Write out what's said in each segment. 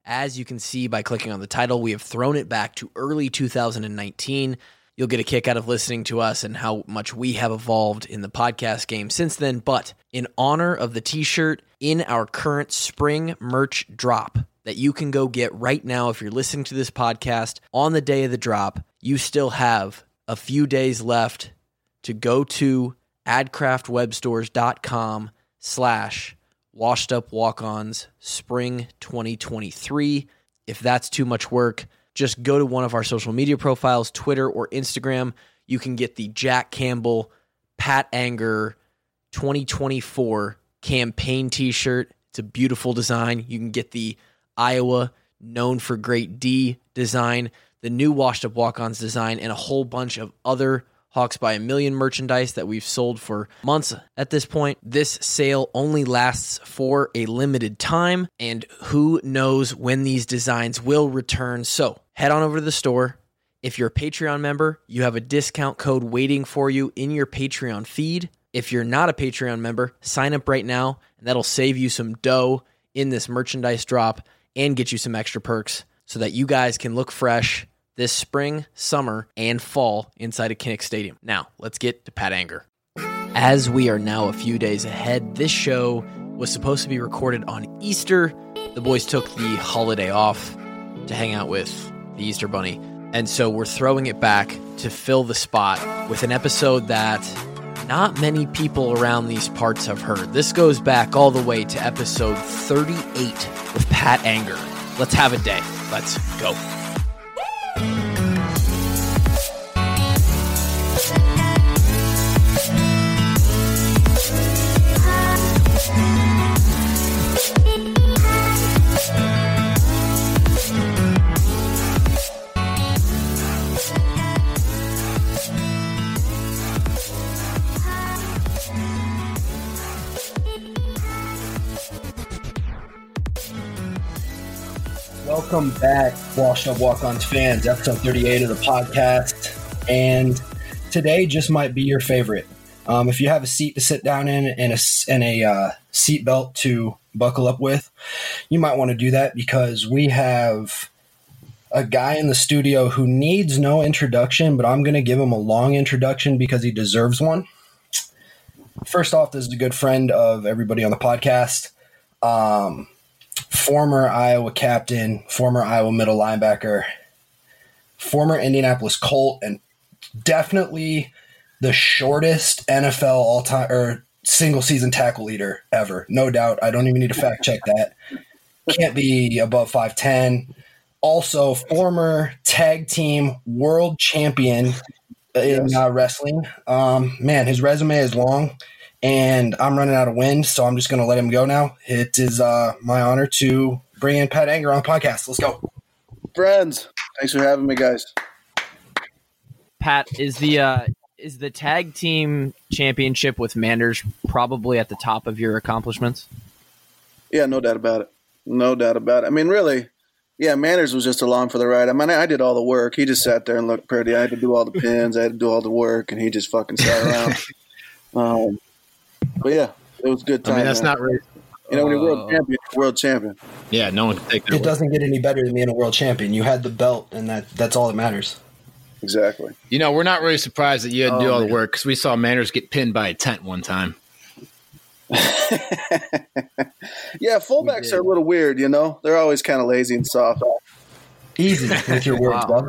As you can see by clicking on the title, we have thrown it back to early 2019. You'll get a kick out of listening to us and how much we have evolved in the podcast game since then. But in honor of the t-shirt in our current spring merch drop that you can go get right now if you're listening to this podcast on the day of the drop, you still have a few days left to go to adcraftwebstores.com/washedupwalk-ons spring 2023. If that's too much work, just go to one of our social media profiles, Twitter or Instagram. You can get the Jack Campbell Pat Anger 2024 campaign t-shirt. It's a beautiful design. You can get the Iowa Known for Great D design, the new Washed Up Walk-Ons design, and a whole bunch of other Hawks by a Million merchandise that we've sold for months at this point. This sale only lasts for a limited time, and who knows when these designs will return. So head on over to the store. If you're a Patreon member, you have a discount code waiting for you in your Patreon feed. If you're not a Patreon member, sign up right now, and that'll save you some dough in this merchandise drop and get you some extra perks so that you guys can look fresh this spring, summer, and fall inside of Kinnick Stadium. Now, let's get to Pat Anger. As we are now a few days ahead, this show was supposed to be recorded on Easter. The boys took the holiday off to hang out with the Easter Bunny, and so we're throwing it back to fill the spot with an episode that not many people around these parts have heard. This goes back all the way to episode 38 with Pat Anger. Let's have a day. Let's go. Welcome back, Washed Up Walk-Ons fans, episode 38 of the podcast. And today just might be your favorite. If you have a seat to sit down in and a seat belt to buckle up with, you might want to do that because we have a guy in the studio who needs no introduction, but I'm going to give him a long introduction because he deserves one. First off, this is a good friend of everybody on the podcast. Former Iowa captain, former Iowa middle linebacker, former Indianapolis Colt, and definitely the shortest NFL all-time or single-season tackle leader ever. No doubt. I don't even need to fact-check that. Can't be above 5'10". Also, former tag team world champion in wrestling. Man, his resume is long. And I'm running out of wind, so I'm just going to let him go now. It is my honor to bring in Pat Anger on the podcast. Let's go. Friends, thanks for having me, guys. Pat, is the tag team championship with Manders probably at the top of your accomplishments? Yeah, no doubt about it. No doubt about it. I mean, really, yeah, Manders was just along for the ride. I mean, I did all the work. He just sat there and looked pretty. I had to do all the pins. I had to do all the work, and he just fucking sat around. But yeah, it was a good time. I mean, that's not right. You know, when you're world champion. Yeah, no one can take that. It doesn't get any better than being a world champion. You had the belt, and that's all that matters. Exactly. You know, we're not really surprised that you had to do all the work because we saw Manders get pinned by a tent one time. Yeah, fullbacks are a little weird, you know? They're always kind of lazy and soft. Easy with your words, bud.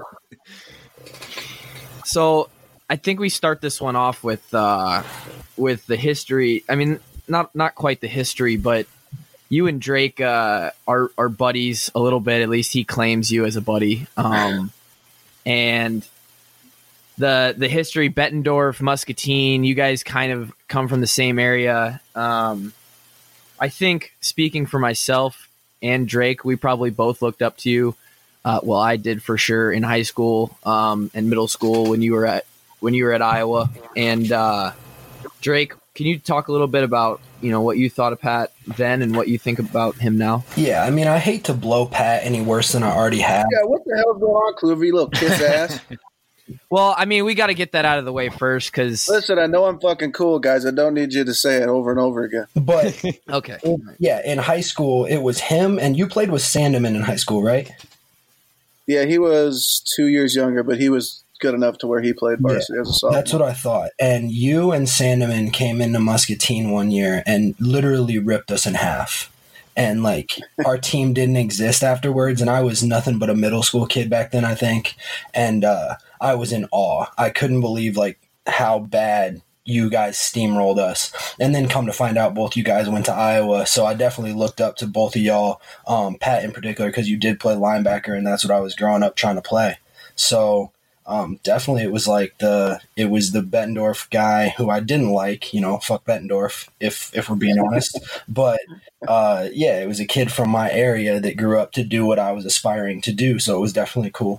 So I think we start this one off with the history. I mean, not quite the history, but you and Drake are buddies a little bit. At least he claims you as a buddy. And the history, Bettendorf, Muscatine, you guys kind of come from the same area. I think, speaking for myself and Drake, we probably both looked up to you. Well, I did for sure in high school and middle school when you were at Iowa. And Drake, can you talk a little bit about what you thought of Pat then and what you think about him now? Yeah, I mean, I hate to blow Pat any worse than I already have. Yeah, what the hell is going on, Kluver? You little kiss ass. Well, I mean, we got to get that out of the way first because. Listen, I know I'm fucking cool, guys. I don't need you to say it over and over again. But okay. In high school, it was him, and you played with Sandeman in high school, right? Yeah, he was 2 years younger, but he was good enough to where he played varsity as a sophomore. That's what I thought. And you and Sandeman came into Muscatine one year and literally ripped us in half. And like our team didn't exist afterwards, and I was nothing but a middle school kid back then, I think. And I was in awe. I couldn't believe like how bad you guys steamrolled us. And then come to find out, both you guys went to Iowa. So I definitely looked up to both of y'all, Pat in particular, because you did play linebacker, and that's what I was growing up trying to play. So definitely it was the Bettendorf guy who I didn't like, fuck Bettendorf, if we're being honest. But it was a kid from my area that grew up to do what I was aspiring to do. So it was definitely cool.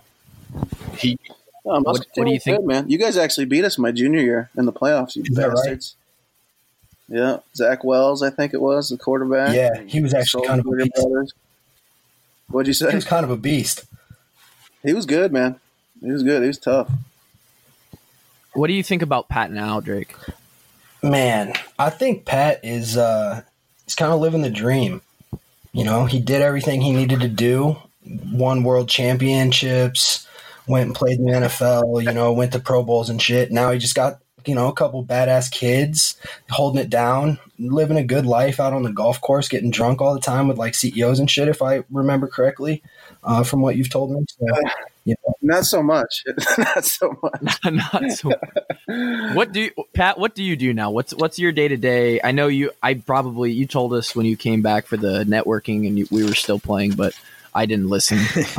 What do you think, good, man? You guys actually beat us my junior year in the playoffs, you bastards. Right? Yeah, Zach Wells, I think it was the quarterback. Yeah, he was actually kind of a beast. What'd you say? He was kind of a beast. He was good, man. He was good. He was tough. What do you think about Pat now, Drake? Man, I think Pat is he's kind of living the dream. He did everything he needed to do, won world championships, went and played in the NFL, went to Pro Bowls and shit. Now he just got, a couple badass kids holding it down, living a good life out on the golf course, getting drunk all the time with like CEOs and shit, if I remember correctly, from what you've told me. So, Not so much. Not so much. Not so much. Pat, what do you do now? What's your day to day? I know you told us when you came back for the networking and we were still playing, but I didn't listen.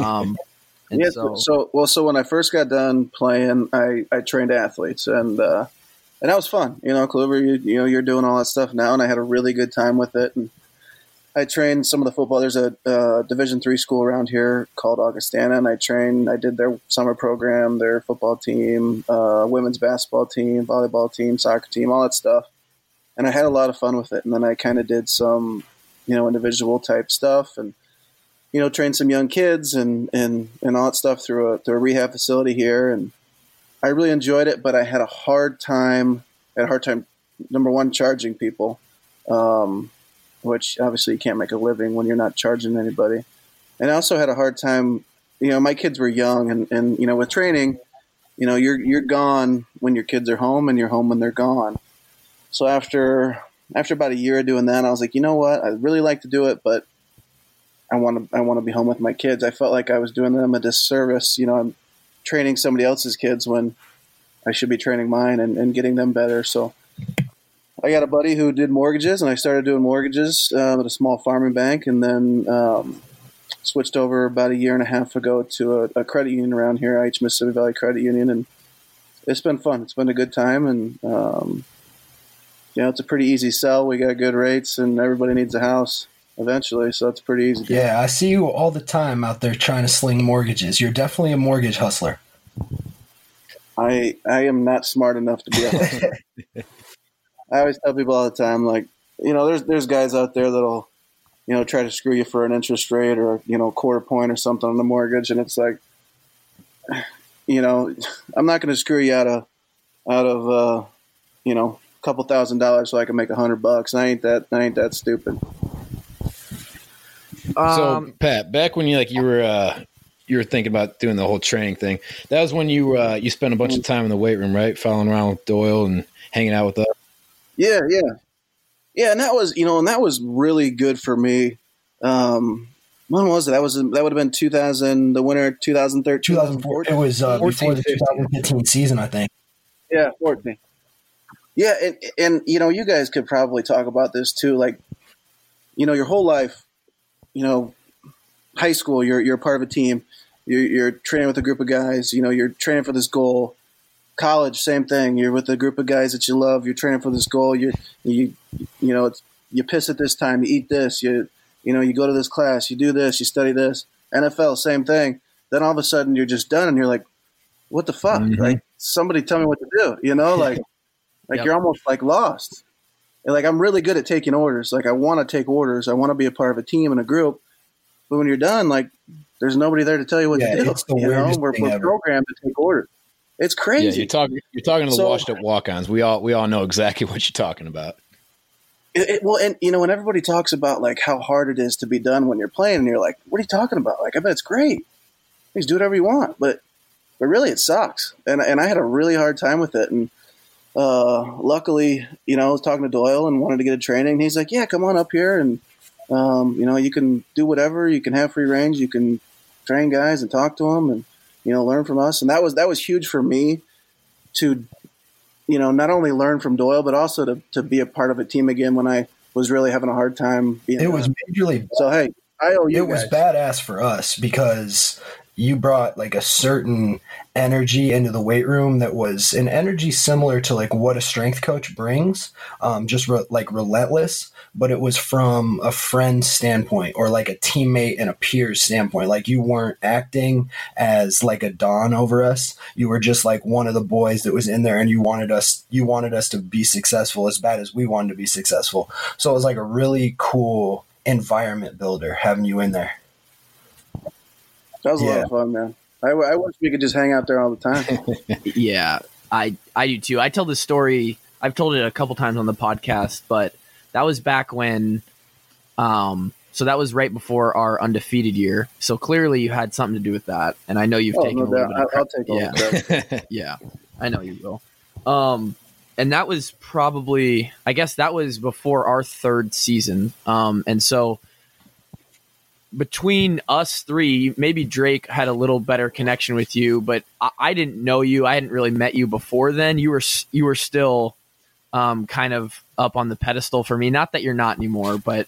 So when I first got done playing, I trained athletes and that was fun. Kluber, you're doing all that stuff now, and I had a really good time with it. And I trained some of the football. There's a Division III school around here called Augustana, and I did their summer program, their football team, women's basketball team, volleyball team, soccer team, all that stuff. And I had a lot of fun with it. And then I kind of did some, individual type stuff and, trained some young kids and all that stuff through a rehab facility here. And I really enjoyed it, but I had a hard time, number one, charging people. Which obviously you can't make a living when you're not charging anybody. And I also had a hard time, my kids were young and with training, you're gone when your kids are home and you're home when they're gone. So after about a year of doing that, I was like, you know what? I'd really like to do it, but I want to be home with my kids. I felt like I was doing them a disservice. I'm training somebody else's kids when I should be training mine and getting them better. So I got a buddy who did mortgages, and I started doing mortgages at a small farming bank, and then switched over about a year and a half ago to a credit union around here, IH Mississippi Valley Credit Union, and it's been fun. It's been a good time, and it's a pretty easy sell. We got good rates, and everybody needs a house eventually, so it's pretty easy. Yeah, I see you all the time out there trying to sling mortgages. You're definitely a mortgage hustler. I am not smart enough to be a hustler. I always tell people all the time, like, there's guys out there that'll, try to screw you for an interest rate or, quarter point or something on the mortgage. And it's like, I'm not going to screw you out of, a couple $1,000 so I can make $100. I ain't that stupid. So Pat, back when you were thinking about doing the whole training thing, that was when you spent a bunch of time in the weight room, right? Following around with Doyle and hanging out with us. Yeah. And that was really good for me. When was it? That would have been 2000, the winter 2013, 2014. It was before the 2015 season, I think. Yeah, 14. Yeah, and you guys could probably talk about this too. Like, your whole life, high school, you're a part of a team. You're training with a group of guys. You're training for this goal. College, same thing. You're with a group of guys that you love. You're training for this goal. You piss at this time. You eat this. You go to this class. You do this. You study this. NFL, same thing. Then all of a sudden you're just done, and you're like, "What the fuck?" Mm-hmm. Like, somebody tell me what to do. Like yep. You're almost like lost. And like, I'm really good at taking orders. Like, I want to take orders. I want to be a part of a team and a group. But when you're done, like, there's nobody there to tell you what to do. It's the weirdest thing we're ever. Programmed to take orders. It's crazy. Yeah, you're talking to the So- washed up walk-ons. We all know exactly what you're talking about. Well, and when everybody talks about like how hard it is to be done when you're playing, and you're like, what are you talking about? Like, I bet it's great. Please do whatever you want, but really it sucks. And I had a really hard time with it. And luckily, I was talking to Doyle and wanted to get a training. And he's like, yeah, come on up here, and you can do whatever. You can have free range. You can train guys and talk to them, and learn from us. And that was huge for me to not only learn from Doyle, but also to be a part of a team again when I was really having a hard time being. It was majorly. So hey, I owe you. It was guys. badass for us because you brought like a certain energy into the weight room that was an energy similar to like what a strength coach brings, just like relentless, but it was from a friend standpoint or like a teammate and a peer standpoint. Like you weren't acting as like a Don over us. You were just like one of the boys that was in there, and you wanted us to be successful as bad as we wanted to be successful. So it was like a really cool environment builder having you in there. That was a lot of fun, man. I wish we could just hang out there all the time. Yeah, I do too. I tell this story. I've told it a couple times on the podcast, but that was back when, so that was right before our undefeated year. So clearly you had something to do with that. And I know you've taken a little bit of I'll take all the credit. Yeah, I know you will. And that was probably, I guess that was before our third season. And so between us three, maybe Drake had a little better connection with you, but I didn't know you. I hadn't really met you before then. You were still kind of up on the pedestal for me. Not that you're not anymore, but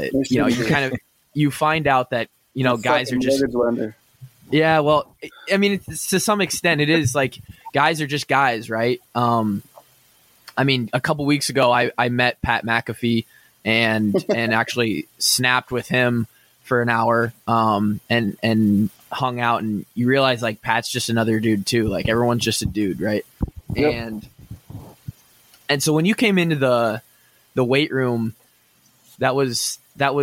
you find out that guys are just yeah. Well, I mean, to some extent, it is like guys are just guys, right? I mean, a couple weeks ago, I met Pat McAfee and actually snapped with him for an hour and hung out, and you realize like Pat's just another dude too. Like everyone's just a dude, right? Yep. And so when you came into the weight room, that was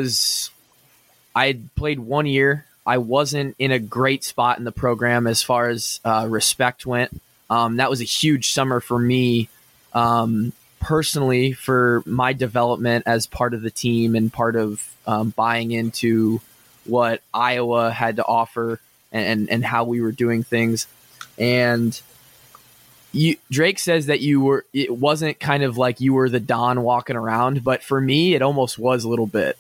I had played 1 year. I wasn't in a great spot in the program as far as respect went. That was a huge summer for me personally, for my development as part of the team and part of buying into what Iowa had to offer and how we were doing things. And Drake says that it wasn't kind of like you were the Don walking around, but for me, it almost was a little bit.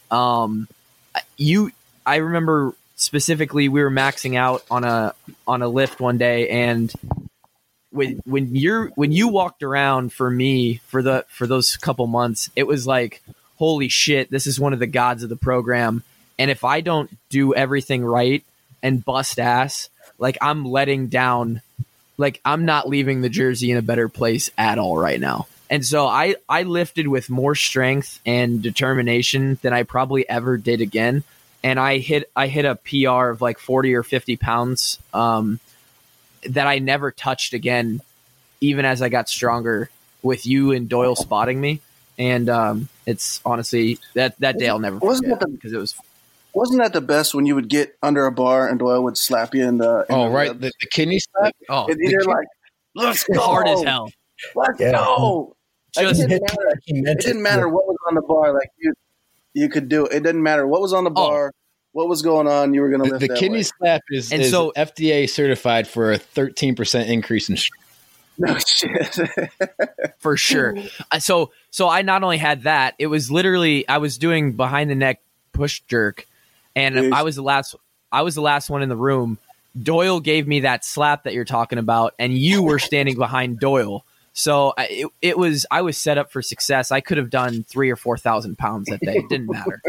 I remember specifically we were maxing out on a lift one day, and when you walked around for me for those couple months, it was like, holy shit, this is one of the gods of the program. And if I don't do everything right and bust ass, like I'm letting down, like I'm not leaving the jersey in a better place at all right now. And so I lifted with more strength and determination than I probably ever did again. And I hit a PR of like 40 or 50 pounds that I never touched again, even as I got stronger with you and Doyle spotting me. And it's honestly that day I'll never forget, because it was. Wasn't that the best when you would get under a bar and Doyle would slap you in the? The kidney slap. Oh, and you're like, let's go, hard as hell. Let's go. It didn't matter what was on the bar. Like you could do it. It didn't matter what was on the bar. What was going on? You were going to lift the kidney slap is so FDA certified for a 13% increase in strength. No shit. For sure. So I not only had that, it was literally I was doing behind the neck push jerk, and I was the last one in the room. Doyle gave me that slap that you're talking about, and you were standing behind Doyle. So I was set up for success. I could have done 3,000 or 4,000 pounds that day. It didn't matter.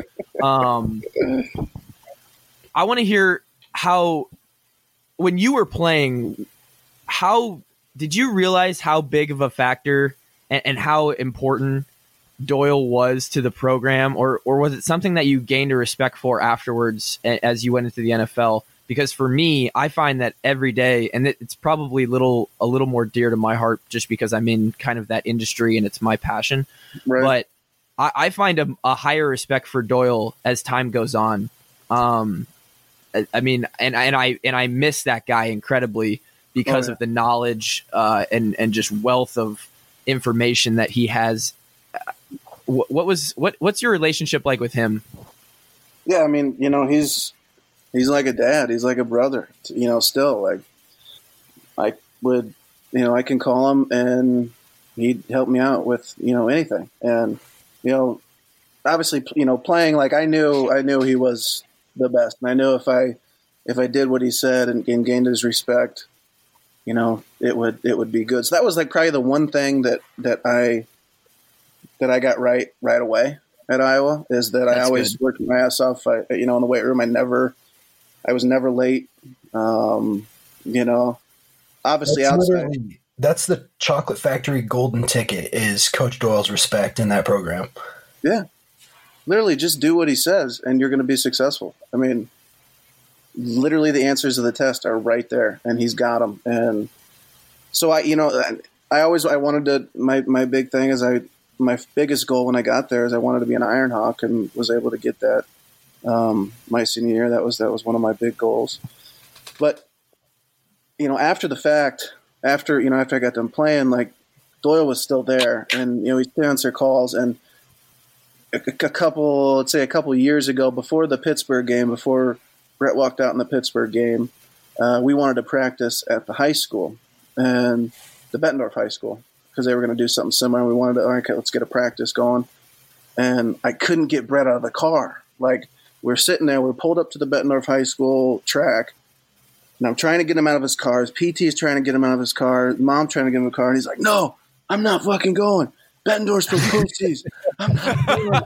I want to hear how, when you were playing, how did you realize how big of a factor and how important Doyle was to the program, or was it something that you gained a respect for afterwards as you went into the NFL? Because for me, I find that every day, and it's probably a little more dear to my heart just because I'm in kind of that industry and it's my passion. Right. But I find a higher respect for Doyle as time goes on. I mean, and I miss that guy incredibly, because of the knowledge and just wealth of information that he has. What's your relationship like with him? Yeah, I mean, he's like a dad. He's like a brother. Still, like, I would, I can call him and he'd help me out with anything. And obviously, playing, like, I knew he was the best, and I knew if I did what he said and gained his respect, it would be good. So that was like probably the one thing that I got right away at Iowa, is that I always worked my ass off. In the weight room, I was never late. Obviously outside. That's the Chocolate Factory golden ticket, is Coach Doyle's respect in that program. Yeah. Literally just do what he says and you're going to be successful. I mean, literally the answers to the test are right there, and he's got them. And so I wanted to, my big thing is my biggest goal when I got there is I wanted to be an Iron Hawk, and was able to get that my senior year. That was one of my big goals. But after the fact, after I got done playing, like, Doyle was still there, and he'd answer calls. And a couple years ago, before the Pittsburgh game, before Brett walked out in the Pittsburgh game, we wanted to practice at the high school, and the Bettendorf High School, because they were going to do something similar. We wanted to, all right, let's get a practice going. And I couldn't get Brett out of the car. Like, we're sitting there, we're pulled up to the Bettendorf High School track, and I'm trying to get him out of his car. His PT is trying to get him out of his car. Mom trying to get him in the car, and he's like, "No, I'm not fucking going. Bettendorf's for pussies. I'm not going."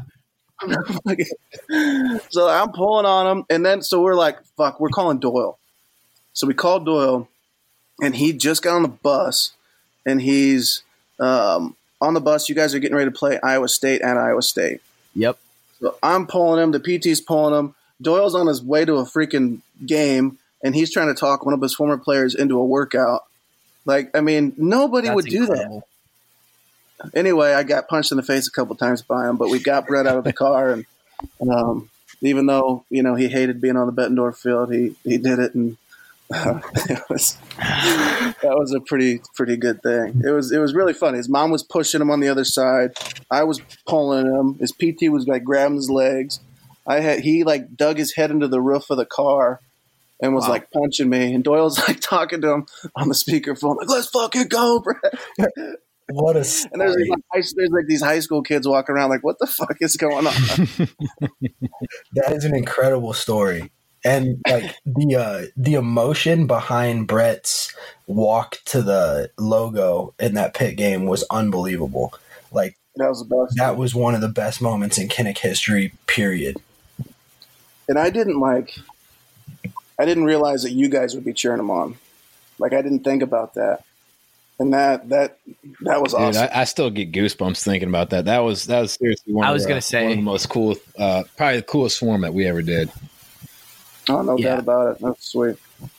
So I'm pulling on him, and then so we're like, "Fuck, we're calling Doyle." So we called Doyle, and he just got on the bus, and he's on the bus. You guys are getting ready to play Iowa State at Iowa State. Yep. So I'm pulling him. The PT's pulling him. Doyle's on his way to a freaking game, and he's trying to talk one of his former players into a workout. Like, I mean, nobody would do that. Anyway, I got punched in the face a couple times by him, but we got Brett out of the car, and even though he hated being on the Bettendorf field, he did it, and that was a pretty good thing. It was really funny. His mom was pushing him on the other side. I was pulling him. His PT was like grabbing his legs. He like dug his head into the roof of the car and was like punching me. And Doyle's like talking to him on the speakerphone, like, "Let's fucking go, Brett." What a story. And there's like these high school kids walking around like, "What the fuck is going on?" That is an incredible story. And like the emotion behind Brett's walk to the logo in that pit game was unbelievable. Like, that was the best. That was one of the best moments in Kinnick history, period. And I didn't realize that you guys would be cheering him on. Like, I didn't think about that. And that was awesome. Dude, I still get goosebumps thinking about that. That was seriously one of the most cool, probably the coolest swarm that we ever did. Oh, no doubt about it. That's sweet.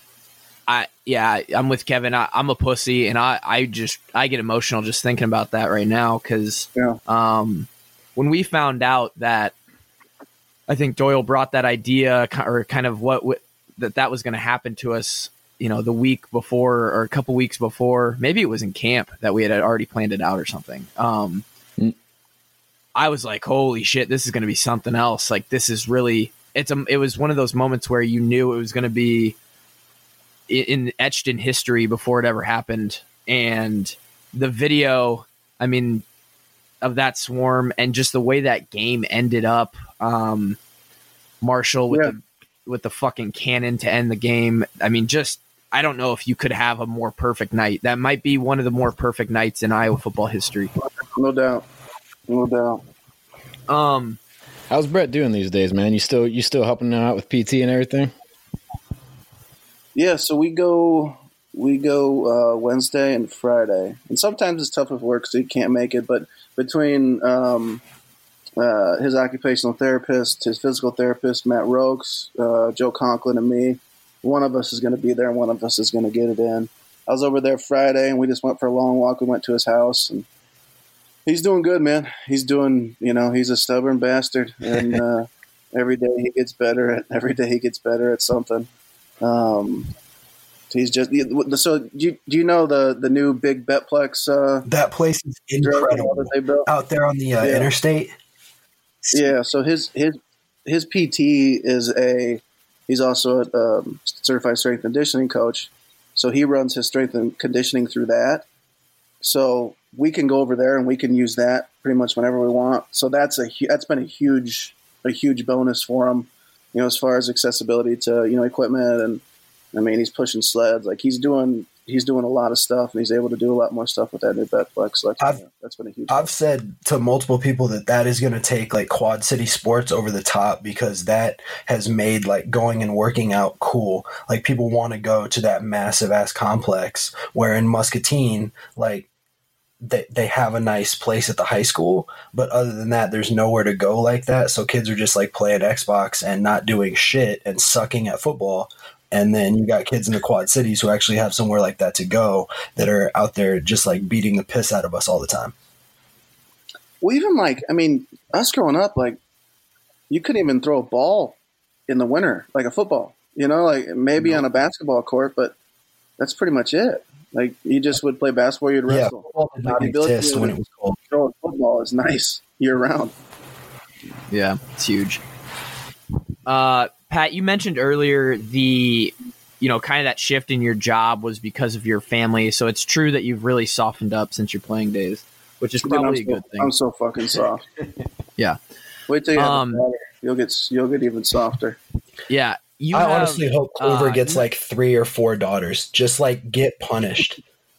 I'm with Kevin. I'm a pussy, and I get emotional just thinking about that right now, because when we found out that, I think Doyle brought that idea, or kind of that was going to happen to us, the week before or a couple weeks before, maybe it was in camp that we had already planned it out or something. I was like, holy shit, this is going to be something else. Like, this is really, it was one of those moments where you knew it was going to be etched in history before it ever happened. And the video, I mean, of that swarm and just the way that game ended up, Marshall with the fucking cannon to end the game. I mean, I don't know if you could have a more perfect night. That might be one of the more perfect nights in Iowa football history. No doubt. How's Brett doing these days, man? You still helping him out with PT and everything? Yeah, so we go Wednesday and Friday, and sometimes it's tough with work, so he can't make it. But between his occupational therapist, his physical therapist, Matt Rokes, Joe Conklin, and me, one of us is going to be there, and one of us is going to get it in. I was over there Friday, and we just went for a long walk. We went to his house, and he's doing good, man. He's doing, he's a stubborn bastard, and every day he gets better at something. To He's just so. Do you know the new big Betplex? That place is incredible that they built out there on the interstate. Yeah. So his PT he's also a certified strength and conditioning coach. So he runs his strength and conditioning through that. So we can go over there and we can use that pretty much whenever we want. So that's been a huge bonus for him, as far as accessibility to, equipment. And I mean, he's pushing sleds, like he's doing a lot of stuff, and he's able to do a lot more stuff with that new Betplex. So that's been a huge. I've said to multiple people that is going to take like Quad City Sports over the top, because that has made like going and working out cool. Like people want to go to that massive ass complex, where in Muscatine, like they have a nice place at the high school, but other than that, there's nowhere to go like that. So kids are just like playing Xbox and not doing shit and sucking at football. And then you got kids in the Quad Cities who actually have somewhere like that to go, that are out there just like beating the piss out of us all the time. Well, even like, I mean, us growing up, like you couldn't even throw a ball in the winter, like a football, like maybe on a basketball court, but that's pretty much it. Like you just would play basketball, you'd wrestle. Football did not exist when it was cold. Throw a football is nice year round. Yeah, it's huge. Pat, you mentioned earlier the, kind of that shift in your job was because of your family. So it's true that you've really softened up since your playing days, which is probably a good thing. I'm so fucking soft. Yeah. Wait till you have a daughter. You'll get even softer. Yeah. I honestly hope Clover gets like 3 or 4 daughters. Just like get punished.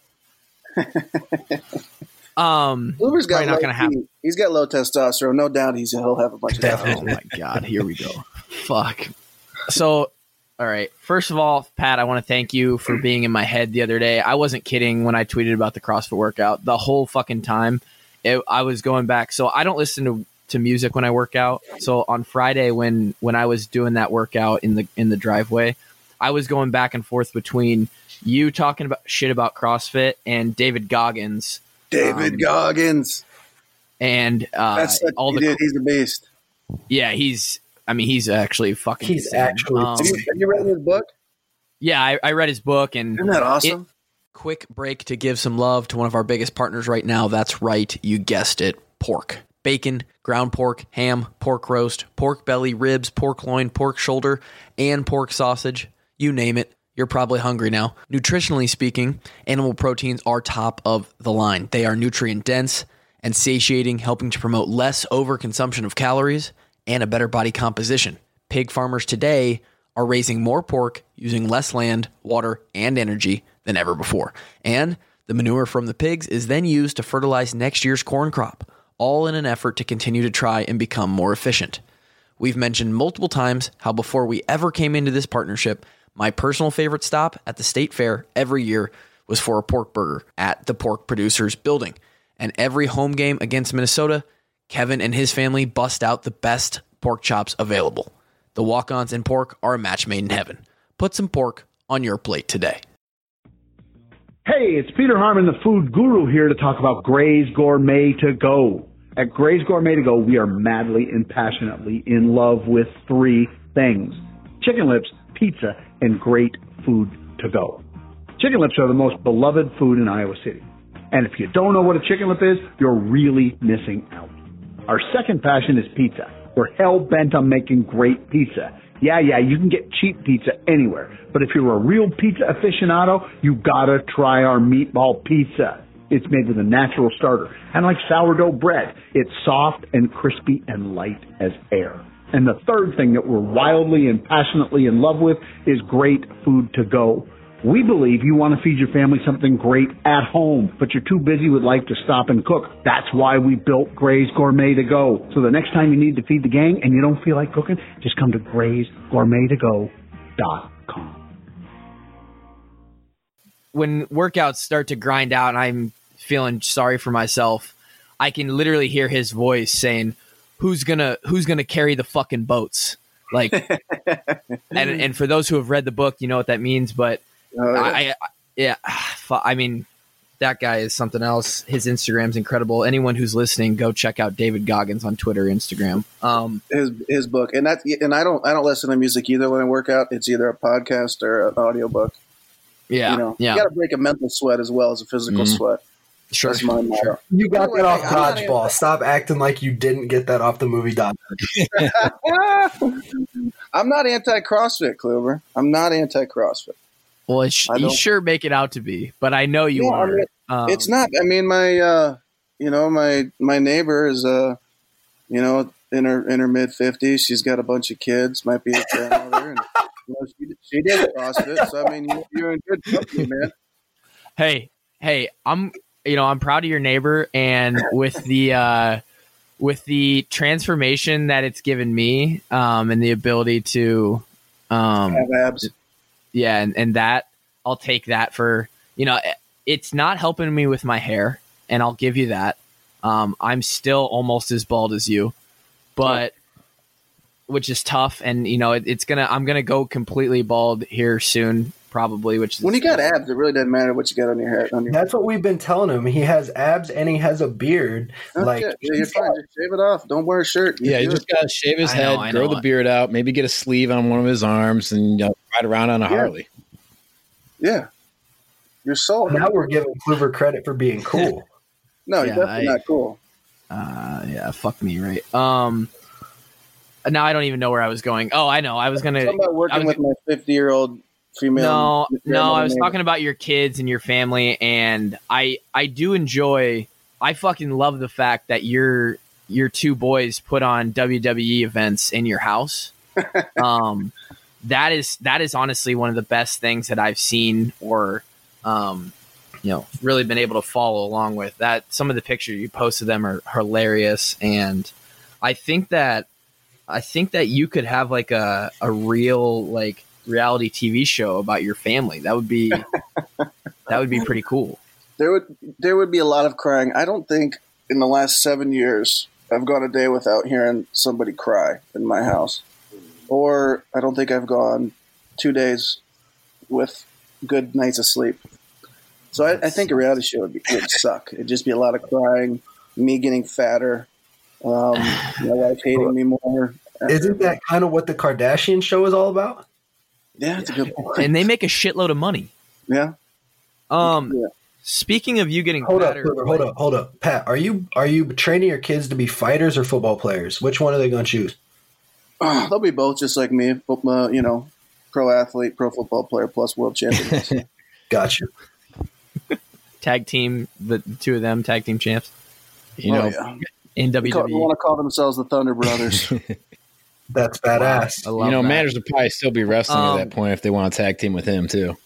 Clover's got not gonna happen. He's got low testosterone. No doubt he'll have a bunch of Oh my God, here we go. Fuck. So, all right. First of all, Pat, I want to thank you for being in my head the other day. I wasn't kidding when I tweeted about the CrossFit workout. The whole fucking time, I was going back. So I don't listen to music when I work out. So on Friday, when I was doing that workout in the driveway, I was going back and forth between you talking about shit about CrossFit and David Goggins. Goggins. And he's the beast. Yeah, he's actually fucking insane. Have you read his book? Yeah, I read his book. And isn't that awesome? Quick break to give some love to one of our biggest partners right now. That's right. You guessed it. Pork. Bacon, ground pork, ham, pork roast, pork belly, ribs, pork loin, pork shoulder, and pork sausage. You name it. You're probably hungry now. Nutritionally speaking, animal proteins are top of the line. They are nutrient dense and satiating, helping to promote less overconsumption of calories and a better body composition. Pig farmers today are raising more pork using less land, water, and energy than ever before. And the manure from the pigs is then used to fertilize next year's corn crop, all in an effort to continue to try and become more efficient. We've mentioned multiple times how before we ever came into this partnership, my personal favorite stop at the state fair every year was for a pork burger at the Pork Producers Building. And every home game against Minnesota, Kevin and his family bust out the best pork chops available. The walk-ons and pork are a match made in heaven. Put some pork on your plate today. Hey, it's Peter Harmon, the food guru, here to talk about Gray's Gourmet To Go. At Gray's Gourmet To Go, we are madly and passionately in love with 3 things: chicken lips, pizza, and great food to go. Chicken lips are the most beloved food in Iowa City. And if you don't know what a chicken lip is, you're really missing out. Our second passion is pizza. We're hell-bent on making great pizza. Yeah, you can get cheap pizza anywhere. But if you're a real pizza aficionado, you gotta try our meatball pizza. It's made with a natural starter. And like sourdough bread, it's soft and crispy and light as air. And the third thing that we're wildly and passionately in love with is great food to go. We believe you want to feed your family something great at home, but you're too busy with life to stop and cook. That's why we built Gray's Gourmet To Go. So the next time you need to feed the gang and you don't feel like cooking, just come to graysgourmettogo.com. When workouts start to grind out and I'm feeling sorry for myself, I can literally hear his voice saying, who's gonna carry the fucking boats? Like, and for those who have read the book, you know what that means. But I mean, that guy is something else. His Instagram's incredible. Anyone who's listening, go check out David Goggins on Twitter, Instagram. His book, and I don't listen to music either when I work out. It's either a podcast or an audiobook. Yeah. You know, Yeah. you got to break a mental sweat as well as a physical sweat. Sure. That's my motto. You got Anyway, that off I'm not Dodgeball. Stop acting like you didn't get that off the movie Dodgeball. I'm not anti-CrossFit, Kluber. I'm not anti-CrossFit. Well, I you don't- sure make it out to be, but I know you Yeah, I are. mean, it's not. I mean, my my neighbor is in her mid 50s. She's got a bunch of kids. Might be a grandmother, and she did CrossFit. So I mean, you're in good company, man. Hey, I'm proud of your neighbor, and with the transformation that it's given me, and the ability to, Have abs. yeah, and that I'll take that for, it's not helping me with my hair, and I'll give you that. I'm still almost as bald as you, but which is tough, and I'm gonna go completely bald here soon, probably. Which is, When you got abs, it really doesn't matter what you got on your head. That's what we've been telling him. He has abs and he has a beard. Okay. Yeah, you're fine. Just shave it off. Don't wear a shirt. Yeah, you You're just gotta shave his I know, head, I grow know. the beard out, maybe get a sleeve on one of his arms, and ride around on a Harley. Yeah. You're so Now we're giving Kluver credit for being cool. No, Yeah, you're definitely not cool. yeah, fuck me, right? Now I don't even know where I was going. Oh, I know. I was gonna. Talking about working with my 50-year-old female. No, I was neighbor. talking about your kids and your family, and I do enjoy. I fucking love the fact that your two boys put on WWE events in your house. That is honestly one of the best things that I've seen, or really been able to follow along with. That some of the pictures you posted them are hilarious, and I think that you could have like a real like reality TV show about your family. That would be pretty cool. There would be a lot of crying. I don't think in the last 7 years I've gone a day without hearing somebody cry in my house, or I don't think I've gone 2 days with good nights of sleep. So I think a reality show would suck. It'd just be a lot of crying, me getting fatter, my wife hating me more. Isn't that kind of what the Kardashian show is all about? Yeah, it's a good point. And they make a shitload of money. Yeah. Speaking of you getting Hold up, fatter, Kluver, hold up. Pat, are you training your kids to be fighters or football players? Which one are they going to choose? They'll be both just like me, pro athlete, pro football player, plus world champion. Gotcha. tag team, the two of them tag team champs Yeah. in They WWE. want to call themselves the Thunder Brothers. That's badass. I love that. Managers would probably still be wrestling at Um, that point if they want to tag team with him too.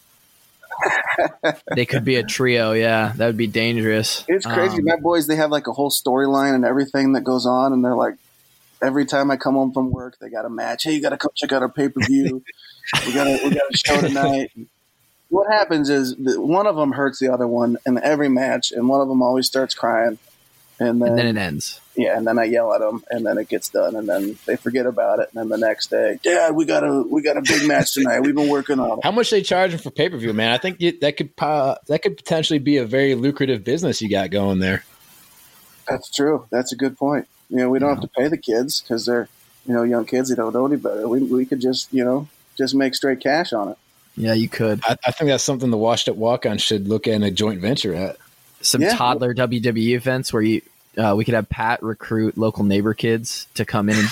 They could be a trio. Yeah, that would be dangerous. It's crazy. My boys, they have like a whole storyline and everything that goes on, and they're like, every time I come home from work, they got a match. Hey, you got to come check out our pay-per-view. we got a show tonight. What happens is that one of them hurts the other one in every match, and one of them always starts crying, and then it ends. Yeah, and then I yell at them, and then it gets done, and then they forget about it, and then the next day, Dad, we got a big match tonight. We've been working on it. How much they charging for pay per view, man? I think that could potentially be a very lucrative business you got going there. That's true. That's a good point. We don't have to pay the kids because they're young kids. They don't know any better. We could just make straight cash on it. Yeah, you could. I think that's something the Washed Up Walk-On should look at in a joint venture at. Some toddler WWE events where we could have Pat recruit local neighbor kids to come in and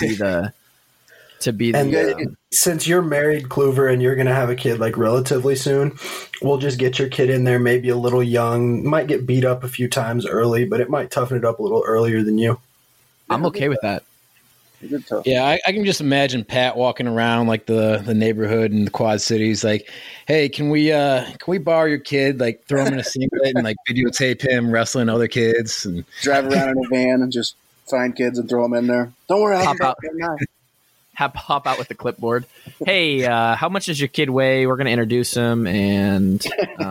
be the Since you're married, Kluver, and you're going to have a kid like relatively soon, we'll just get your kid in there maybe a little young. Might get beat up a few times early, but it might toughen it up a little earlier than you. I'm okay with that. Good tough. Yeah, I can just imagine Pat walking around like the neighborhood in the Quad Cities, like, "Hey, can we borrow your kid? Like, throw him in a singlet and like videotape him wrestling other kids and Drive around in a van and just find kids and throw them in there. Don't worry, I'll Pop out. Hop out with the clipboard. Hey, how much does your kid weigh? We're going to introduce him. And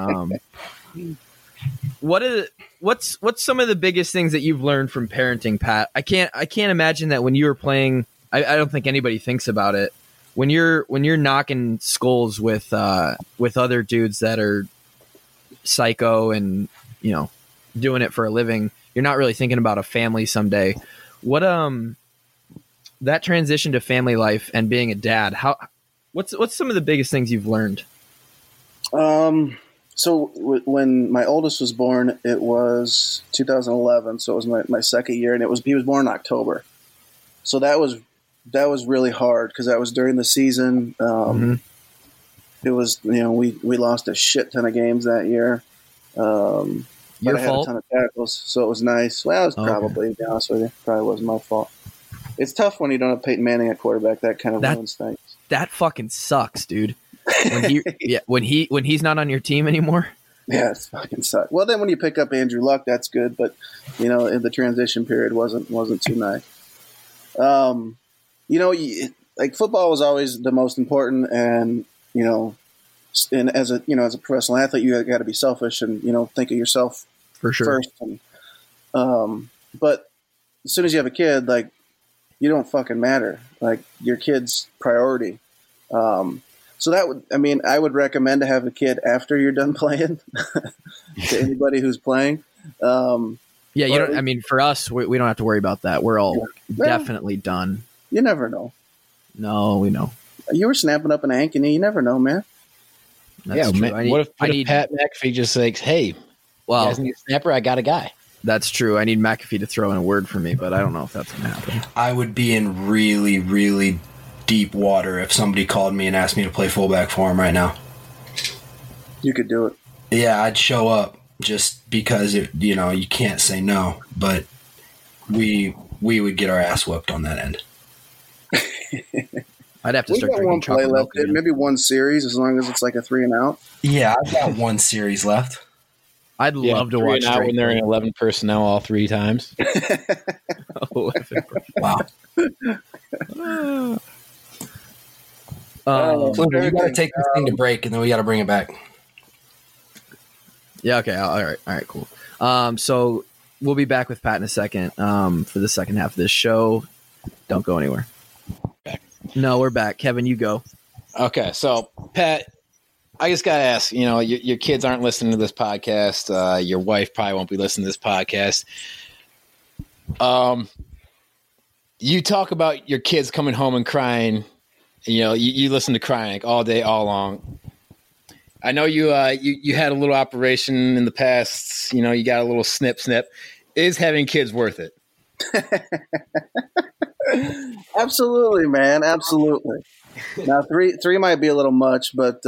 what's some of the biggest things that you've learned from parenting, Pat? I can't imagine that when you were playing. I don't think anybody thinks about it when you're knocking skulls with other dudes that are psycho and doing it for a living. You're not really thinking about a family someday. What that transition to family life and being a dad, what's some of the biggest things you've learned? So when my oldest was born, it was 2011. So it was my second year, and he was born in October. So that was really hard because that was during the season. It was, we lost a shit ton of games that year. Your I had fault? a ton of tackles, so it was nice. Well, it was probably, to be honest with you, probably wasn't my fault. It's tough when you don't have Peyton Manning at quarterback. That kind of ruins things. That fucking sucks, dude. When he's not on your team anymore. Yeah, it fucking sucks. Well, then when you pick up Andrew Luck, that's good, but in the transition period wasn't too nice. Like football was always the most important, and and as a professional athlete, you got to be selfish and think of yourself For sure. first. And, but as soon as you have a kid, like you don't fucking matter. Like your kid's priority. So I would recommend to have a kid after you're done playing to anybody who's playing. For us, we don't have to worry about that. We're all definitely done. You never know. No, we know. You were snapping up an ankle, you never know, man. That's true. Man, what if Pat McAfee just like, hey, well, you guys need a snapper? I got a guy. That's true. I need McAfee to throw in a word for me, but I don't know if that's going to happen. I would be in really, really deep water if somebody called me and asked me to play fullback for him right now. You could do it. Yeah, I'd show up just because you can't say no, but we would get our ass whooped on that end. I'd have to we start got drinking one play chocolate left, milk again. maybe one series as long as it's like a 3 and out. Yeah, I've got one series left. I'd love to watch out Drake when they're in play. 11 personnel all 3 times. Wow. So You got to take this thing to break, and then we got to bring it back. Yeah. Okay. All right. Cool. So we'll be back with Pat in a second. For the second half of this show. Don't go anywhere. Back. No, we're back. Kevin, you go. Okay, so Pat, I just gotta ask. Your kids aren't listening to this podcast. Your wife probably won't be listening to this podcast. You talk about your kids coming home and crying. You listen to crying like all day, all long. I know you had a little operation in the past. You got a little snip. Is having kids worth it? Absolutely, man. Absolutely. Now, three might be a little much, but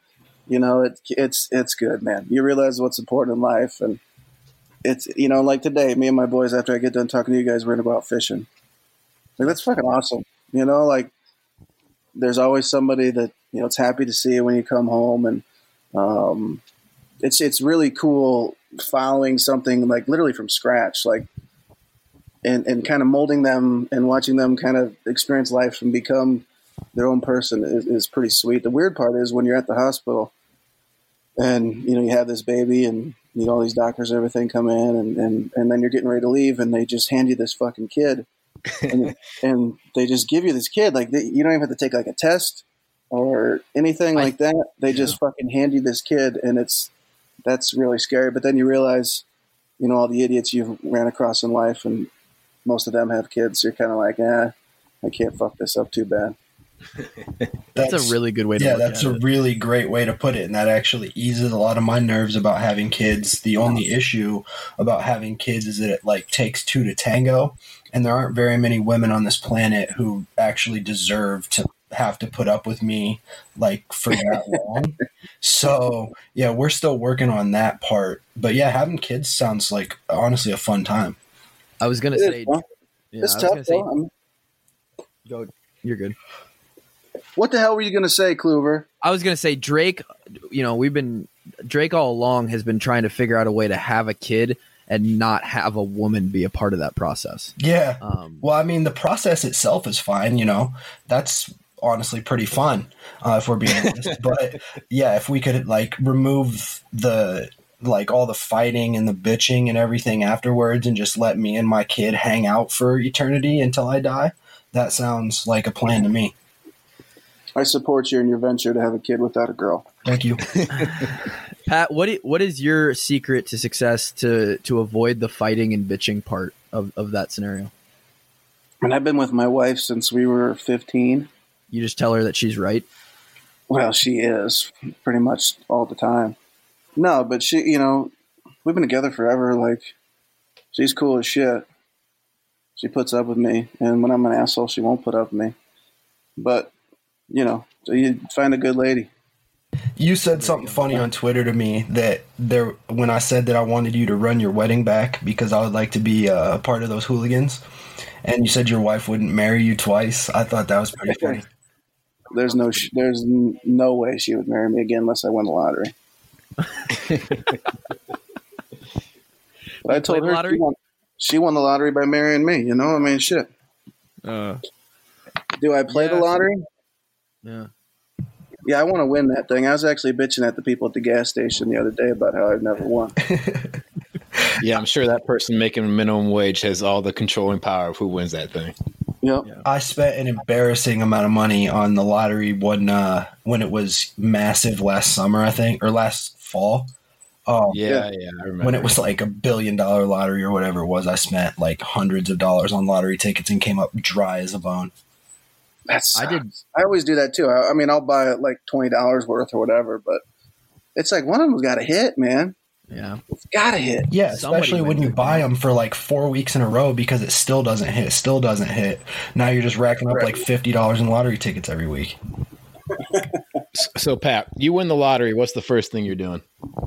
it's good, man. You realize what's important in life, and it's like today, me and my boys, after I get done talking to you guys, we're gonna go out fishing. Like that's fucking awesome. Like there's always somebody that it's happy to see you when you come home, and it's really cool following something like literally from scratch, like. And kind of molding them and watching them kind of experience life and become their own person is pretty sweet. The weird part is when you're at the hospital and, you have this baby and, all these doctors and everything come in and then you're getting ready to leave and they just hand you this fucking kid and they just give you this kid. Like you don't even have to take like a test or anything like that. They just fucking hand you this kid and that's really scary. But then you realize, all the idiots you've ran across in life and, most of them have kids. So you're kind of like, I can't fuck this up too bad. That's a really good way to look at it. That's a really great way to put it. And that actually eases a lot of my nerves about having kids. The only issue about having kids is that it takes 2 to tango. And there aren't very many women on this planet who actually deserve to have to put up with me for that long. So yeah, we're still working on that part. But yeah, having kids sounds like honestly a fun time. I was gonna say, it's tough. Go. You're good. What the hell were you gonna say, Kluver? I was gonna say Drake. Drake all along has been trying to figure out a way to have a kid and not have a woman be a part of that process. Yeah. Well, I mean, the process itself is fine. That's honestly pretty fun if we're being honest. But yeah, if we could remove the. All the fighting and the bitching and everything afterwards and just let me and my kid hang out for eternity until I die. That sounds like a plan to me. I support you in your venture to have a kid without a girl. Thank you. Pat, what is your secret to success to avoid the fighting and bitching part of that scenario? And I've been with my wife since we were 15. You just tell her that she's right? Well, she is pretty much all the time. No, but she, we've been together forever. Like, she's cool as shit. She puts up with me, and when I'm an asshole, she won't put up with me. But, so you find a good lady. You said something funny on Twitter to me that when I said that I wanted you to run your wedding back because I would like to be a part of those hooligans, and you said your wife wouldn't marry you twice. I thought that was pretty funny. There's no way she would marry me again unless I won the lottery. But I told her she won the lottery by marrying me. I mean, shit. Do I play the lottery? Yeah. Yeah, I want to win that thing. I was actually bitching at the people at the gas station the other day about how I've never won. Yeah, I'm sure that person making minimum wage has all the controlling power of who wins that thing. Yep. Yeah. I spent an embarrassing amount of money on the lottery when it was massive last summer, I think, or last fall. I remember. When it was like $1 billion lottery or whatever it was, I spent like hundreds of dollars on lottery tickets and came up dry as a bone. I always do that too. I mean, I'll buy like $20 worth or whatever, but it's like one of them's got to hit, man. Yeah, it's got to hit. Yeah, especially when you buy them for like 4 weeks in a row because it still doesn't hit. Now you're just racking up like $50 in lottery tickets every week. So, Pat, you win the lottery. What's the first thing you're doing?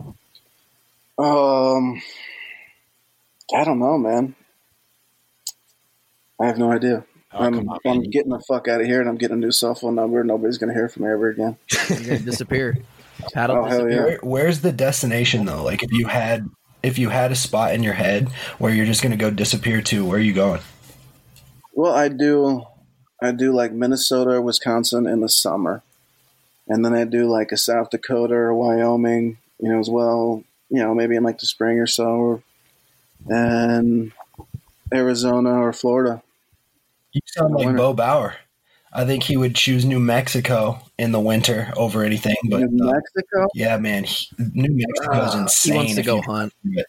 I don't know, man. I have no idea. I'm getting the fuck out of here, and I'm getting a new cell phone number. Nobody's going to hear from me ever again. You're going to disappear. Hell yeah. Where's the destination though? Like if you had a spot in your head where you're just going to go disappear to, where are you going? Well, I do like Minnesota or Wisconsin in the summer, and then I do like a South Dakota or Wyoming, as well. Maybe in like the spring or so, and Arizona or Florida. You sound like Bo Bauer. I think he would choose New Mexico in the winter over anything. But New Mexico? Yeah, man. New Mexico is insane. He wants to go hunt.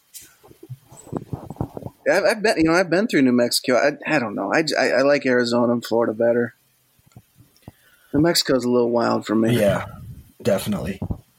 I've been through New Mexico. I don't know. I like Arizona and Florida better. New Mexico's a little wild for me. Yeah, definitely.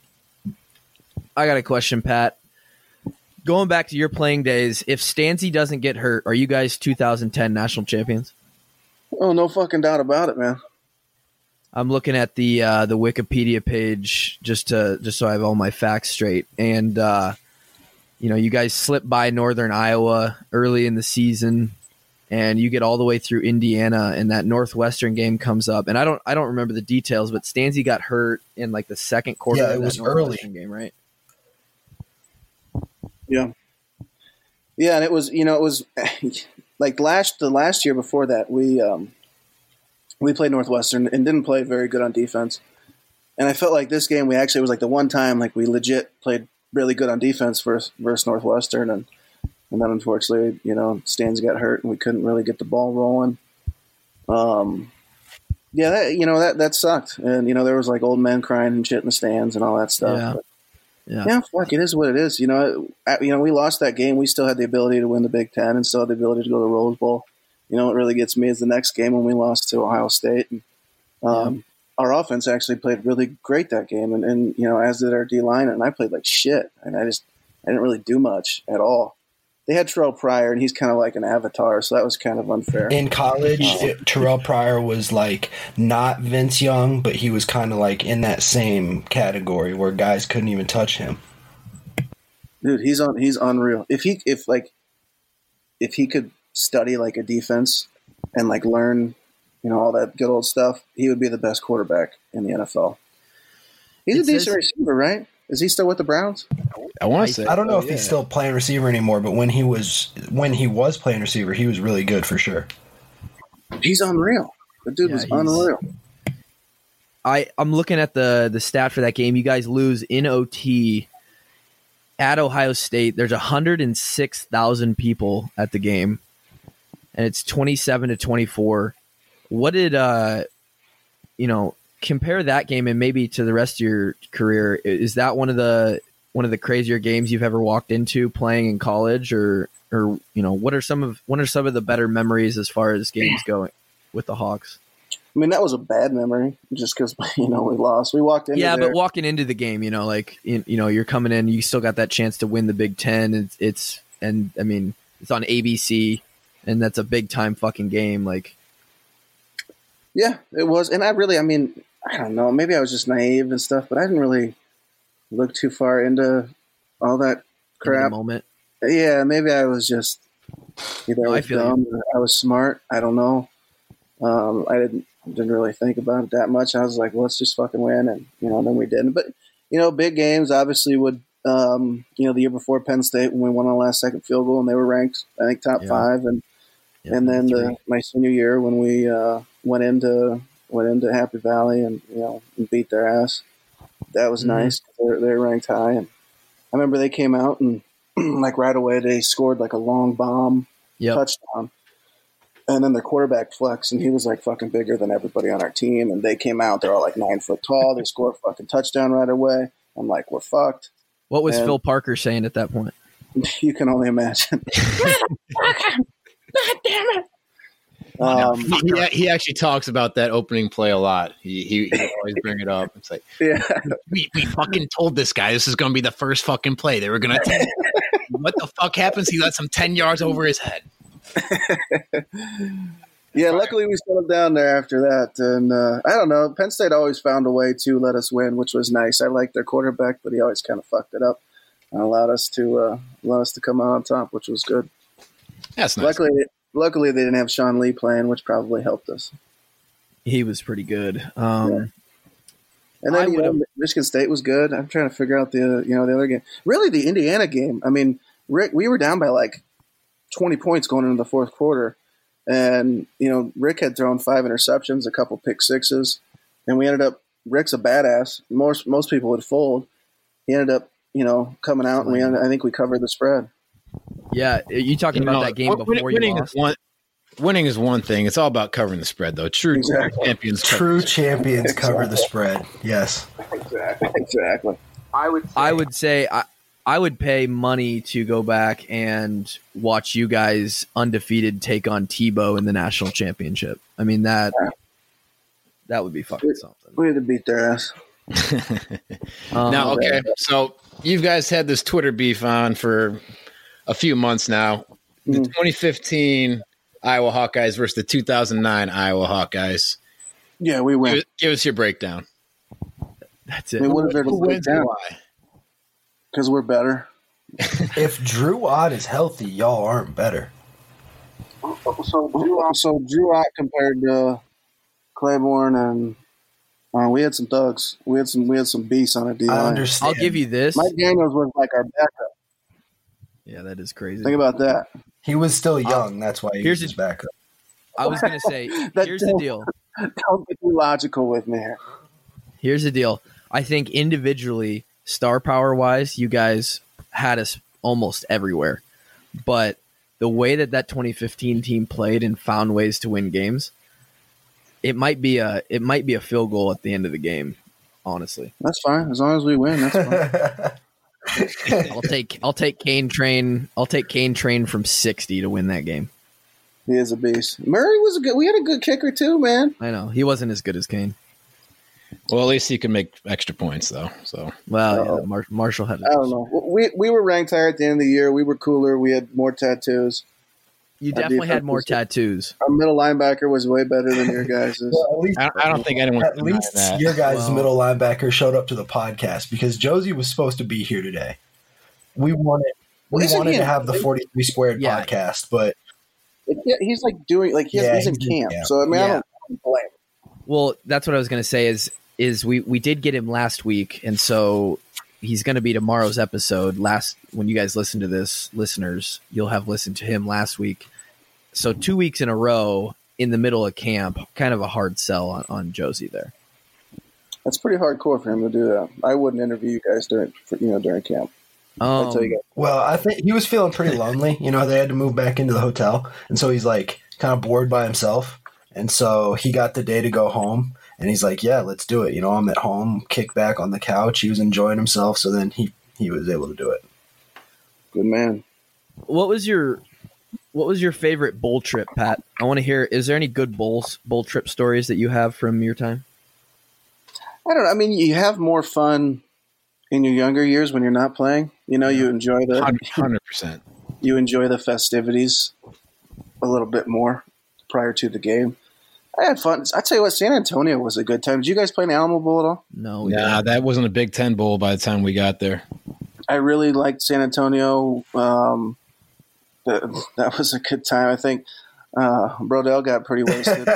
I got a question, Pat. Going back to your playing days, if Stanzi doesn't get hurt, are you guys 2010 national champions? Oh, no fucking doubt about it, man. I'm looking at the Wikipedia page just so I have all my facts straight. And you guys slipped by Northern Iowa early in the season, and you get all the way through Indiana, and that Northwestern game comes up. And I don't remember the details, but Stanzi got hurt in like the second quarter. Yeah, of it that was Northwestern early game, right? Yeah. Yeah, and it was like the last year before that, we played Northwestern and didn't play very good on defense. And I felt like this game it was like the one time like we legit played really good on defense versus Northwestern, and then unfortunately, Stans got hurt and we couldn't really get the ball rolling. That sucked. And there was like old men crying and shit in the stands and all that stuff. Yeah. But, yeah, fuck, it is what it is. We lost that game. We still had the ability to win the Big Ten and still had the ability to go to the Rose Bowl. What really gets me is the nenext game when we lost to Ohio State. And, our offense actually played really great that game, and as did our D-line, and I played like shit. And I didn't really do much at all. They had Terrell Pryor, and he's kind of like an avatar, so that was kind of unfair. In college, Terrell Pryor was like not Vince Young, but he was kind of like in that same category where guys couldn't even touch him. Dude, he's unreal. If he could study like a defense and like learn, all that good old stuff, he would be the best quarterback in the NFL. He's a decent receiver, right? Is he still with the Browns? I want to say. I don't know if he's still playing receiver anymore, but when he was playing receiver, he was really good for sure. He's unreal. The dude was unreal. I'm looking at the stat for that game. You guys lose in OT at Ohio State. There's 106,000 people at the game, and it's 27-24. What did compare that game and maybe to the rest of your career? Is that one of the crazier games you've ever walked into playing in college, or what are some of the better memories as far as games going with the Hawks? I mean, that was a bad memory just because, we lost. We walked into but walking into the game, you're coming in, you still got that chance to win the Big Ten. It's on ABC, and that's a big time fucking game. Like, yeah, it was. And I don't know, maybe I was just naive and stuff, but I didn't really look too far into all that crap. Moment. Yeah, maybe I was just either I was dumb or I was smart. I don't know. I didn't really think about it that much. I was like, well, let's just fucking win, and then we didn't. But big games obviously would. The year before Penn State when we won on the last second field goal and they were ranked, I think, top 5, and then my senior year when we went into Happy Valley and and beat their ass. That was nice. They're ranked high, and I remember they came out and like right away they scored like a long bomb touchdown. And then their quarterback flexed, and he was like fucking bigger than everybody on our team. And they came out, they're all like 9 foot tall. They scored a fucking touchdown right away. I'm like, we're fucked. What was Phil Parker saying at that point? You can only imagine. God damn it. He actually talks about that opening play a lot. He always bring it up. It's like, we fucking told this guy this is going to be the first fucking play. They were going to what the fuck happens? He lets him 10 yards over his head. Yeah, luckily we settled down there after that. And I don't know, Penn State always found a way to let us win, which was nice. I liked their quarterback, but he always kind of fucked it up and allowed us to come out on top, which was good. That's nice. Luckily they didn't have Sean Lee playing, which probably helped us. He was pretty good. And then Michigan State was good. I'm trying to figure out the other game. Really, the Indiana game. I mean, Rick, we were down by like 20 points going into the fourth quarter. And, Rick had thrown 5 interceptions, a couple pick sixes, and we ended up – Rick's a badass. Most people would fold. He ended up, coming out, and I think we covered the spread. Yeah, you talking about that game before you lost? Winning is one thing. It's all about covering the spread, though. True champions cover the spread. Yes. Exactly. I would say I would pay money to go back and watch you guys undefeated take on Tebow in the national championship. I mean, that would be fucking something. We had to beat their ass. Now, okay, so you guys had this Twitter beef on for a few months now. The 2015 Iowa Hawkeyes versus the 2009 Iowa Hawkeyes. Yeah, we win. Give us your breakdown. That's it. What is there to break down? Because we're better. If Drew Ott is healthy, y'all aren't better. So Drew Ott compared to Claiborne, and we had some thugs. We had some beasts on a D line. I understand. I'll give you this. Mike Daniels was like our backup. Yeah, that is crazy. Think about that. He was still young. That's why he was his backup. I was going to say, here's the deal. Don't be too logical with me here. Here's the deal. I think individually, star power wise, you guys had us almost everywhere. But the way that 2015 team played and found ways to win games, it might be a field goal at the end of the game. Honestly, that's fine as long as we win. That's fine. I'll take Kane Train. I'll take Kane Train from 60 to win that game. He is a beast. Murray was we had a good kicker too, man. I know he wasn't as good as Kane. Well, at least he could make extra points though. So yeah, Marshall had. I don't know. We were ranked higher at the end of the year. We were cooler. We had more tattoos. You definitely had more tattoos. Our middle linebacker was way better than your guys'. Well, I don't think anyone. At least that. Your guys' middle linebacker showed up to the podcast because Josie was supposed to be here today. We wanted to have the 43 Squared podcast, but he's like doing he's in camp. So I mean, I don't blame him. Well, that's what I was going to say. Is we did get him last week, and so he's going to be tomorrow's episode. When you guys listen to this, listeners, you'll have listened to him last week. So 2 weeks in a row in the middle of camp, kind of a hard sell on Josie there. That's pretty hardcore for him to do that. I wouldn't interview you guys during camp. I'll tell you guys. Well, I think he was feeling pretty lonely. They had to move back into the hotel, and so he's like kind of bored by himself. And so he got the day to go home, and he's like, "Yeah, let's do it." I'm at home, kicked back on the couch. He was enjoying himself, so then he was able to do it. Good man. What was your What was your favorite bowl trip, Pat? I want to hear. Is there any good bowl trip stories that you have from your time? I don't know. I mean, you have more fun in your younger years when you're not playing. You know, you enjoy 100%. You enjoy the festivities a little bit more prior to the game. I had fun. I'd tell you what, San Antonio was a good time. Did you guys play an Alamo Bowl at all? No. Nah, that wasn't a Big Ten Bowl by the time we got there. I really liked San Antonio. That was a good time. I think Brodell got pretty wasted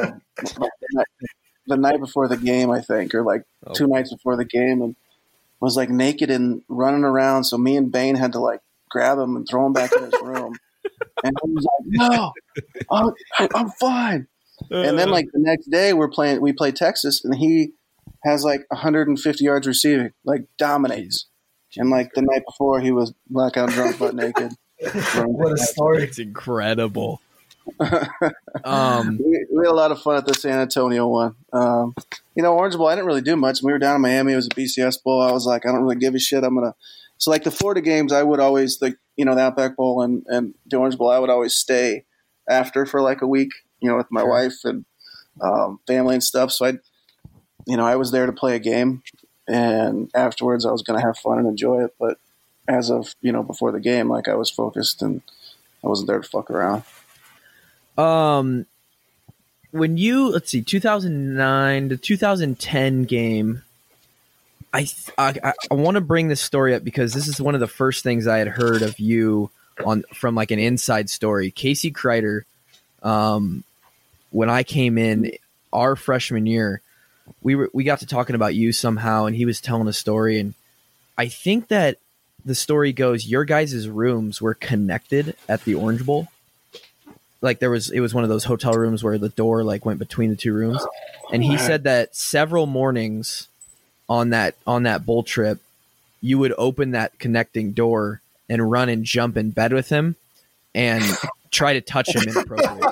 the night before the game, I think, or like 2 nights before the game, and was like naked and running around. So me and Bane had to like grab him and throw him back in his room. And he was like, "No, I'm fine." And then like the next day we play Texas, and he has like 150 yards receiving, like dominates. And like the night before, he was blackout drunk, butt naked. What a story! It's incredible. We had a lot of fun at the San Antonio one. Orange Bowl, I didn't really do much. We were down in Miami. It was a BCS Bowl. I was like, I don't really give a shit. So like the Florida games, I would always the Outback Bowl and the Orange Bowl, I would always stay after for like a week, with my wife and family and stuff. So I was there to play a game, and afterwards I was going to have fun and enjoy it. But as of before the game, like I was focused and I wasn't there to fuck around. When you 2009 to 2010 game, I want to bring this story up because this is one of the first things I had heard of you from like an inside story. Casey Kreider, when I came in our freshman year, we got to talking about you somehow, and he was telling a story, and I think that the story goes your guys' rooms were connected at the Orange Bowl. Like it was one of those hotel rooms where the door like went between the two rooms, and he said that several mornings on that bowl trip, you would open that connecting door and run and jump in bed with him and try to touch him inappropriately.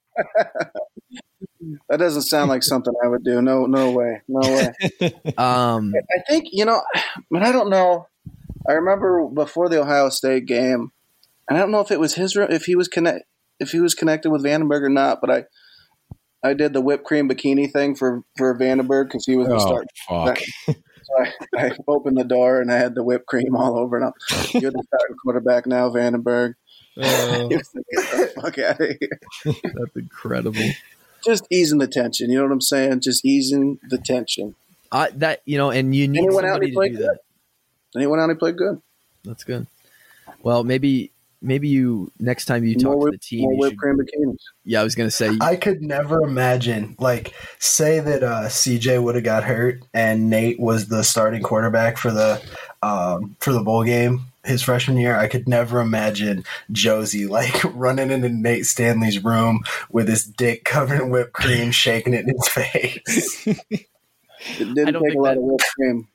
That doesn't sound like something I would do. No way. I think, but I don't know. I remember before the Ohio State game, and I don't know if it was his room, if he was connected with Vandenberg or not, but I did the whipped cream bikini thing for Vandenberg because he was the starter. Fuck. So I opened the door and I had the whipped cream all over, and you're the starting quarterback now, Vandenberg. He was like, get the fuck out of here. That's incredible. Just easing the tension. You know what I'm saying? Just easing the tension. And you need somebody to do that. Anyone out, he played good. That's good. Well, maybe you next time you talk to the team, more whipped cream bikinis. Yeah, I was gonna say I could never imagine say that CJ would have got hurt and Nate was the starting quarterback for the bowl game his freshman year. I could never imagine Josie running into Nate Stanley's room with his dick covered in whipped cream, shaking it in his face. It didn't take a lot of whipped cream.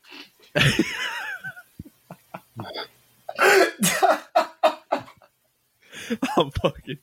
I'm fucking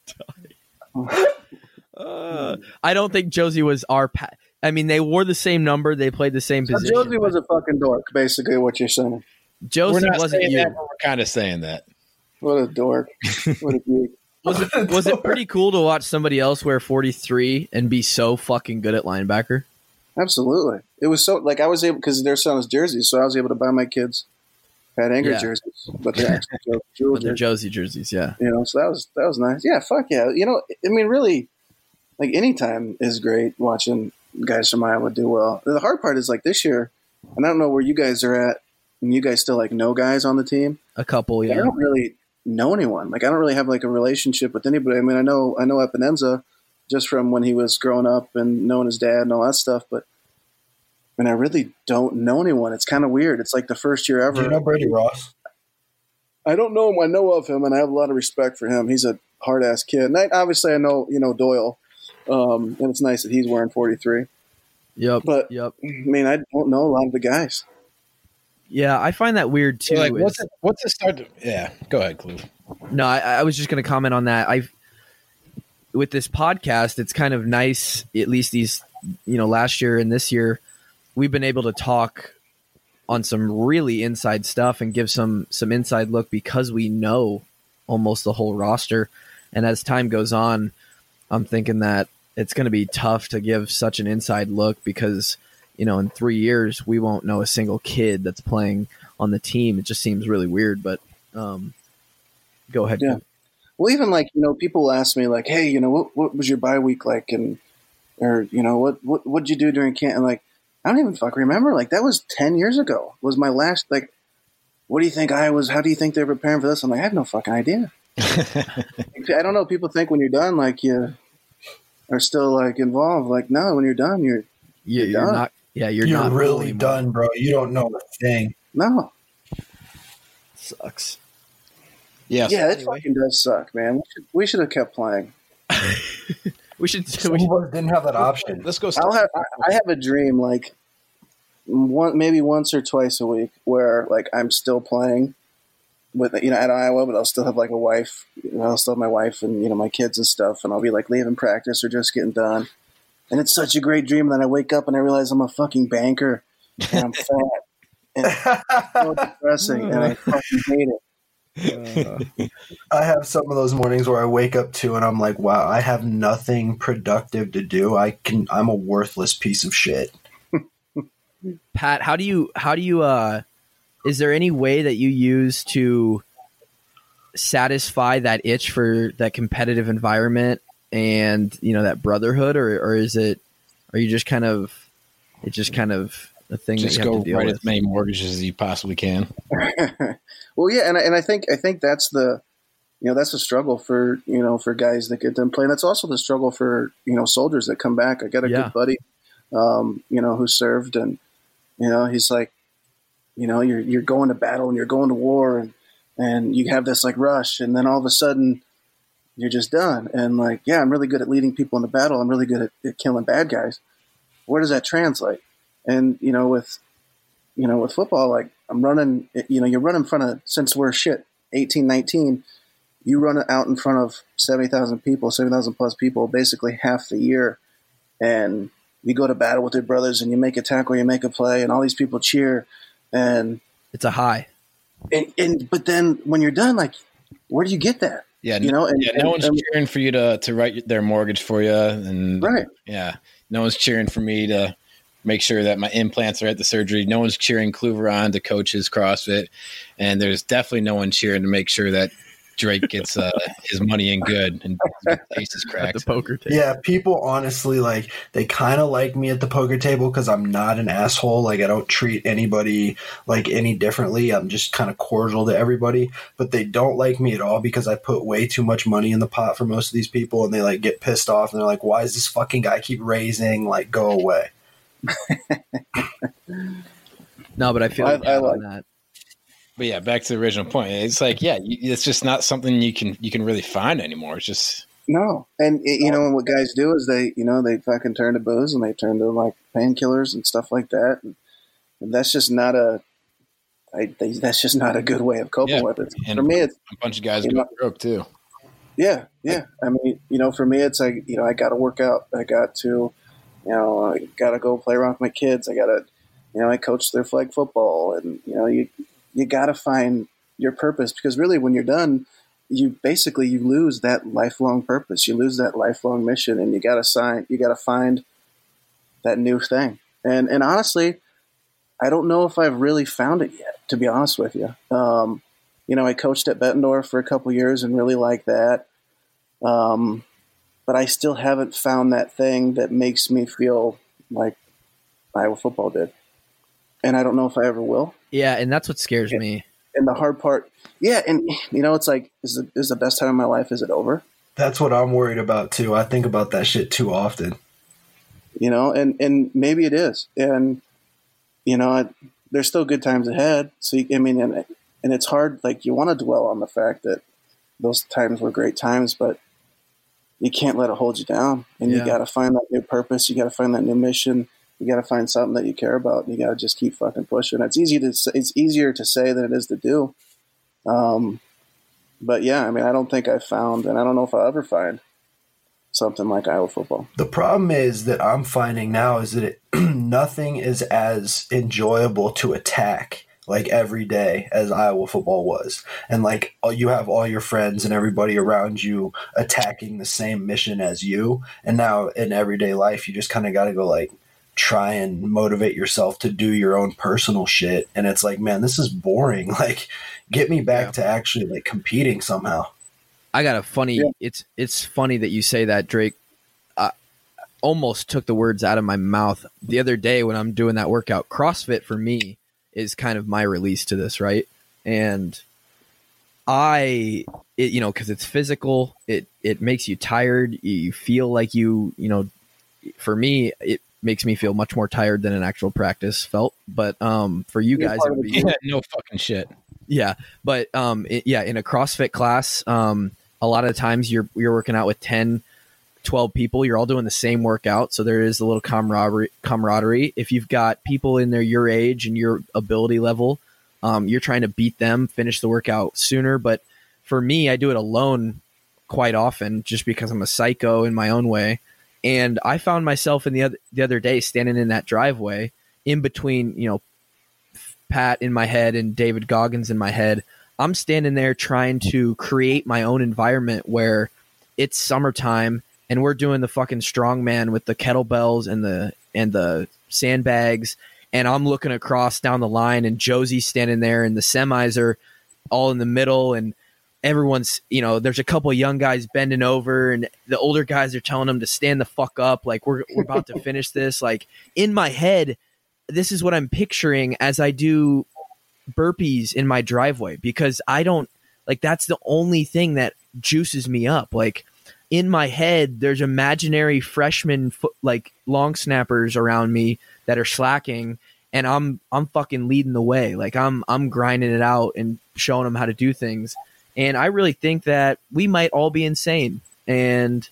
dying. I don't think Josie was our Pat. I mean, they wore the same number. They played the same position. Josie was a fucking dork, basically, what you're saying. Josie wasn't you. That, we're kind of saying that. What a dork. What a geek. Was it pretty cool to watch somebody else wear 43 and be so fucking good at linebacker? Absolutely. It was so, I was able, because their son was jerseys, so I was able to buy my kids Pat Anger jerseys, but they're actually Josie jerseys, yeah. So that was nice. Yeah, fuck yeah. I mean, really, any time is great watching guys from Iowa do well. The hard part is this year, and I don't know where you guys are at, and you guys still know guys on the team. A couple, yeah. I don't really know anyone. I don't really have a relationship with anybody. I mean, I know Epinenza just from when he was growing up and knowing his dad and all that stuff, but I really don't know anyone. It's kind of weird. It's the first year ever. Do you know Brady Ross? I don't know him. I know of him, and I have a lot of respect for him. He's a hard-ass kid. And obviously, I know Doyle, and it's nice that he's wearing 43. Yep. But, I mean, I don't know a lot of the guys. Yeah, I find that weird, too. So what's the start? Yeah, go ahead, Clue. No, I was just going to comment on that. With this podcast, it's kind of nice, at least these, last year and this year, we've been able to talk on some really inside stuff and give some inside look because we know almost the whole roster. And as time goes on, I'm thinking that it's going to be tough to give such an inside look because, in 3 years, we won't know a single kid that's playing on the team. It just seems really weird, but go ahead. Yeah. Well, even people ask me like, hey, what was your bye week like? Or what'd you do during camp? And like, I don't even fucking remember. Like that was 10 years ago was my last, like, what do you think how do you think they're preparing for this? I'm like, I have no fucking idea. I don't know. People think when you're done, like you are still like involved. Like, no, when you're done, you're done. Not. Yeah, you're not really done, bro. You don't know a thing. No. Sucks. Yes. Yeah, it fucking does suck, man. We should have kept playing. we should. Didn't have that option. Let's go. I have a dream like maybe once or twice a week where like I'm still playing with at Iowa, but I'll still have like a wife. I'll still have my wife and my kids and stuff, and I'll be like leaving practice or just getting done. And it's such a great dream. And then I wake up and I realize I'm a fucking banker and I'm fat. And it's so depressing, and I fucking hate it. I have some of those mornings where I wake up too, and I'm like, "Wow, I have nothing productive to do. I'm a worthless piece of shit." Pat, how do you? Is there any way that you use to satisfy that itch for that competitive environment and that brotherhood, or is it? Are you just kind of? It's just kind of a thing. Just that you go have to deal write with. as many mortgages as you possibly can. Well, yeah, and I think that's the that's a struggle for for guys that get done playing. That's also the struggle for soldiers that come back. I got a good buddy, who served, and he's like, you're going to battle and you're going to war, and you have this like rush, and then all of a sudden you're just done. And like, yeah, I'm really good at leading people into battle. I'm really good at killing bad guys. Where does that translate? And with football, like I'm running, you run in front of, since we're 18, 19, you run out in front of 70,000 plus people, basically half the year. And you go to battle with your brothers and you make a tackle, you make a play, and all these people cheer. And it's a high. But then when you're done, like, where do you get that? Yeah. No one's cheering for you to write their mortgage for you. And right. Yeah. No one's cheering for me to make sure that my implants are at the surgery. No one's cheering Kluver on to coach his CrossFit. And there's definitely no one cheering to make sure that Drake gets his money in good and his face is cracked. At the poker table. Yeah, people honestly, like, they kind of like me at the poker table because I'm not an asshole. Like, I don't treat anybody like any differently. I'm just kind of cordial to everybody. But they don't like me at all because I put way too much money in the pot for most of these people, and they like get pissed off and they're like, "Why does this fucking guy keep raising? Like, go away." No, but I feel like that. But yeah, back to the original point. It's like, yeah, it's just not something you can really find anymore. It's just no. And and what guys do is they fucking turn to booze and they turn to like painkillers and stuff like that. And that's just not that's just not a good way of coping with it. And for me, it's a bunch of guys go broke too. Yeah, yeah. I mean, for me, it's like I got to work out. I got to, I got to go play around with my kids. I got to, I coach their flag football, and you got to find your purpose, because really when you're done, you lose that lifelong purpose. You lose that lifelong mission, and you got to find that new thing. And honestly, I don't know if I've really found it yet, to be honest with you. I coached at Bettendorf for a couple years and really liked that. But I still haven't found that thing that makes me feel like Iowa football did. And I don't know if I ever will. Yeah, and that's what scares me. And the hard part, yeah, and it's like, is the best time of my life, is it over? That's what I'm worried about too. I think about that shit too often. And maybe it is. And there's still good times ahead. So and it's hard, like, you want to dwell on the fact that those times were great times, but you can't let it hold you down. And you got to find that new purpose. You got to find that new mission. You got to find something that you care about, and you got to just keep fucking pushing. It's easier to say than it is to do. But yeah, I mean, I don't think I've found, and I don't know if I'll ever find something like Iowa football. The problem is that I'm finding now is that nothing is as enjoyable to attack like every day as Iowa football was. And like you have all your friends and everybody around you attacking the same mission as you. And now in everyday life, you just kind of got to go like try and motivate yourself to do your own personal shit. And it's like, man, this is boring. Like get me back to actually like competing somehow. I got a funny, it's funny that you say that, Drake. Almost took the words out of my mouth the other day when I'm doing that workout. CrossFit for me is kind of my release to this, right? And cause it's physical, it makes you tired. You feel like for me, it makes me feel much more tired than an actual practice felt. But, for you guys, it would be no fucking shit. Yeah. But, in a CrossFit class, a lot of times you're working out with 10, 12 people, you're all doing the same workout, so there is a little camaraderie. If you've got people in there your age and your ability level, you're trying to beat them, finish the workout sooner. But for me, I do it alone quite often just because I'm a psycho in my own way. And I found myself in the other day standing in that driveway in between, Pat in my head and David Goggins in my head. I'm standing there trying to create my own environment where it's summertime and we're doing the fucking strongman with the kettlebells and the sandbags. And I'm looking across down the line and Josie's standing there and the semis are all in the middle. And everyone's, there's a couple of young guys bending over and the older guys are telling them to stand the fuck up. Like we're about to finish this. Like in my head, this is what I'm picturing as I do burpees in my driveway, because I don't like, that's the only thing that juices me up. Like, in my head, there's imaginary freshmen like long snappers around me that are slacking, and I'm fucking leading the way. Like I'm grinding it out and showing them how to do things. And I really think that we might all be insane. And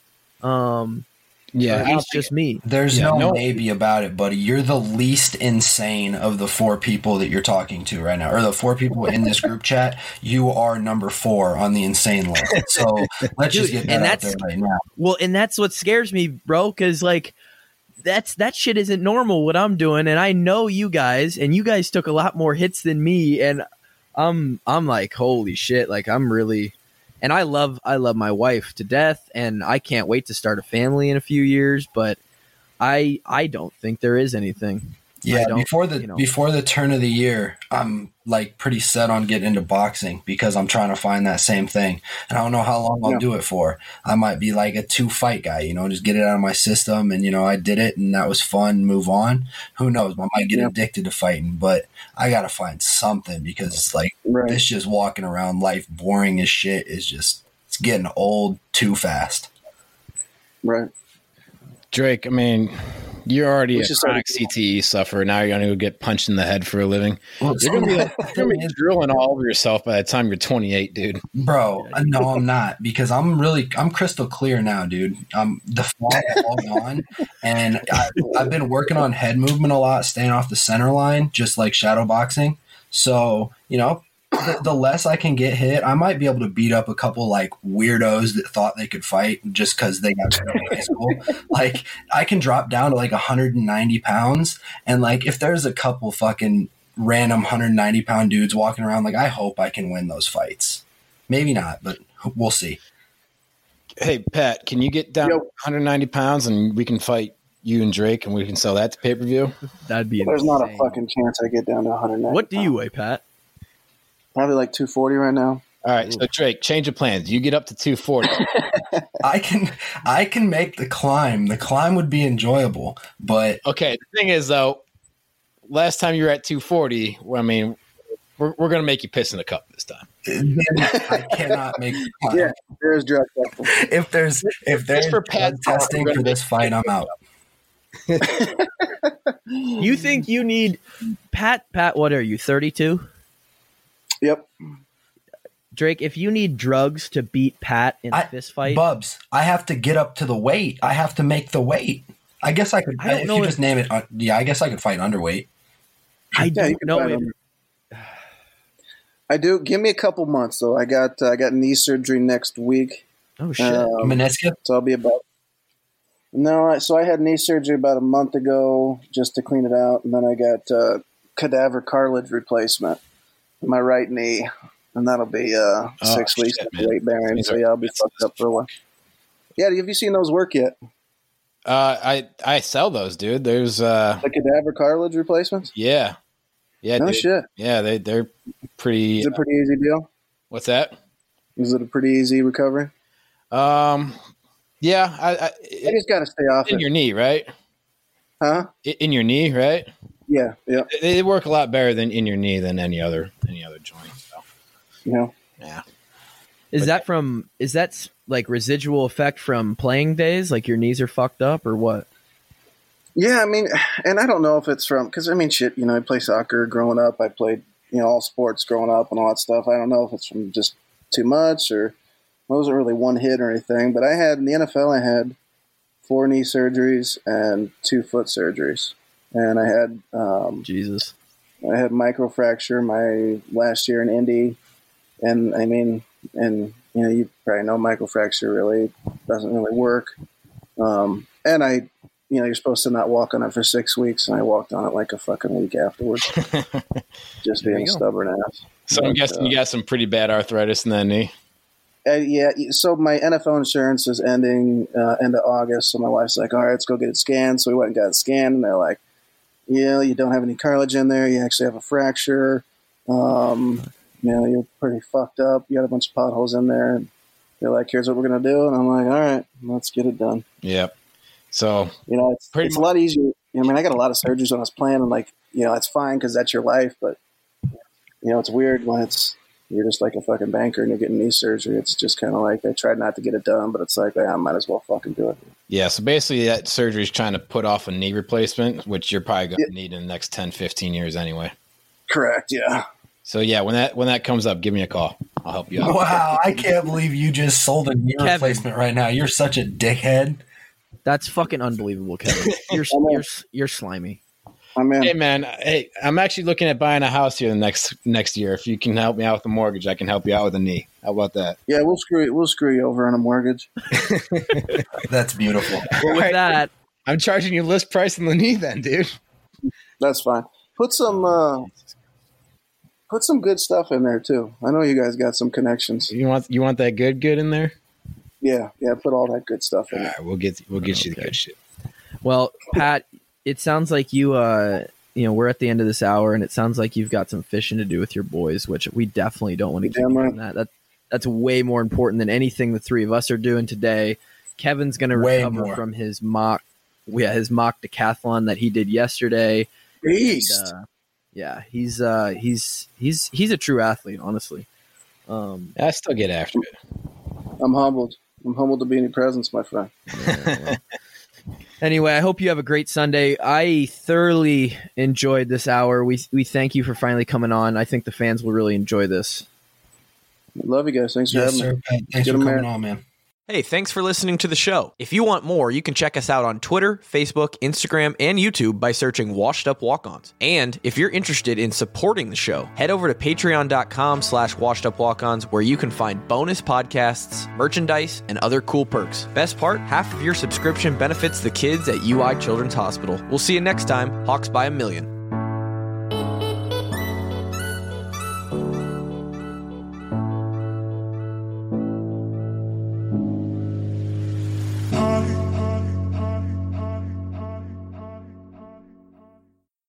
it's just me. There's no maybe about it, buddy. You're the least insane of the 4 people that you're talking to right now, or the 4 people in this group chat. You are number 4 on the insane list. So let's just get that out there right now. Well, and that's what scares me, bro, because like that shit isn't normal what I'm doing, and I know you guys, and you guys took a lot more hits than me, and I'm like, holy shit, like I'm really. And I love my wife to death, and I can't wait to start a family in a few years. But I don't think there is anything. Yeah, before the turn of the year, I'm like pretty set on getting into boxing because I'm trying to find that same thing. And I don't know how long I'll do it for. I might be like a 2-fight guy, just get it out of my system. And, I did it and that was fun, move on. Who knows? I might get addicted to fighting, but I got to find something because this just walking around life boring as shit is just, it's getting old too fast. Right. Drake, I mean, you're already a chronic CTE sufferer. Now you're going to go get punched in the head for a living. Well, you're going to be drilling all over yourself by the time you're 28, dude. Bro, no, I'm not, because I'm crystal clear now, dude. The fog is all gone, and I've been working on head movement a lot, staying off the center line, just like shadow boxing. So, the less I can get hit, I might be able to beat up a couple like weirdos that thought they could fight just because they got to high school. Like I can drop down to like 190 pounds, and like if there's a couple fucking random 190-pound dudes walking around, like I hope I can win those fights. Maybe not, but we'll see. Hey Pat, can you get down 190 pounds and we can fight you and Drake and we can sell that to pay-per-view? That'd be There's insane. not a fucking chance I get down to 190. What do you weigh, Pat? Probably like 240 right now. All right, so Drake, change of plans. You get up to 240. I can make the climb. The climb would be enjoyable, but okay. The thing is, though, last time you were at 240, I mean, we're going to make you piss in a cup this time. I cannot make the climb. Yeah, there's drug testing. If there's for drug testing for this fight, I'm out. You think you need Pat? What are you? 32? Yep. Drake, if you need drugs to beat Pat in a fist fight, Bubs, I have to get up to the weight. I have to make the weight. I guess I could. If you just name it, I guess I could fight underweight. I don't know. I do. Give me a couple months though. I got knee surgery next week. Oh shit, meniscus. So I'll be about. No, so I had knee surgery about a month ago just to clean it out, and then I got cadaver cartilage replacement in my right knee, and that'll be 6 weeks of weight bearing. So yeah, I'll be fucked up for a while. Yeah, have you seen those work yet? I sell those, dude. There's the cadaver cartilage replacements. Yeah. No dude. shit. Yeah, they're pretty. Is it a pretty easy deal? What's that? Is it a pretty easy recovery? Yeah. I just got to stay off in it. your knee, right? Huh? In your knee, right? Yeah. They work a lot better than in your knee than any other joint. So. Yeah. Is that like residual effect from playing days? Like your knees are fucked up or what? Yeah, I mean, and I don't know if it's from, because I mean, shit, I played soccer growing up. I played, all sports growing up and all that stuff. I don't know if it's from just too much or it wasn't really one hit or anything. But in the NFL, I had 4 knee surgeries and 2 foot surgeries. And I had, Jesus. I had microfracture my last year in Indy. And I mean, you probably know microfracture really doesn't really work. And I, you're supposed to not walk on it for 6 weeks, and I walked on it like a fucking week afterwards. Just being a stubborn ass. So I'm guessing you got some pretty bad arthritis in that knee. Yeah, so my NFL insurance is ending end of August, so my wife's like, all right, let's go get it scanned. So we went and got it scanned, and they're like, yeah, you don't have any cartilage in there. You actually have a fracture. You're pretty fucked up. You got a bunch of potholes in there. And they're like, here's what we're going to do. And I'm like, all right, let's get it done. Yep. So, it's a lot easier. I got a lot of surgeries when I was playing, and it's fine because that's your life. But, it's weird when you're just like a fucking banker and you're getting knee surgery. It's just kind of like, I tried not to get it done, but it's like, I might as well fucking do it. Yeah. So basically that surgery is trying to put off a knee replacement, which you're probably going to need in the next 10, 15 years anyway. Correct. Yeah. So yeah, when that comes up, give me a call. I'll help you out. Wow. I can't believe you just sold a knee replacement right now. You're such a dickhead. That's fucking unbelievable, Kevin. You're slimy. Hey man, I'm actually looking at buying a house here the next year. If you can help me out with the mortgage, I can help you out with a knee. How about that? Yeah, we'll screw you over on a mortgage. That's beautiful. Well, with that, I'm charging you list price on the knee, then, dude. That's fine. Put some good stuff in there too. I know you guys got some connections. You want that good in there? Yeah. Put all that good stuff in there. All right, we'll get you the good shit. Well, Pat, it sounds like you, we're at the end of this hour, and it sounds like you've got some fishing to do with your boys, which we definitely don't want to keep doing that. That's way more important than anything the three of us are doing today. Kevin's going to recover from his mock decathlon that he did yesterday. Beast. And, he's a true athlete, honestly. I still get after it. I'm humbled. I'm humbled to be in your presence, my friend. Anyway, I hope you have a great Sunday. I thoroughly enjoyed this hour. We thank you for finally coming on. I think the fans will really enjoy this. Love you guys. Thanks for having me. Thanks for coming on, man. Hey, thanks for listening to the show. If you want more, you can check us out on Twitter, Facebook, Instagram, and YouTube by searching Washed Up Walk-Ons. And if you're interested in supporting the show, head over to patreon.com/washedupwalk-ons where you can find bonus podcasts, merchandise, and other cool perks. Best part, half of your subscription benefits the kids at UI Children's Hospital. We'll see you next time. Hawks by a million.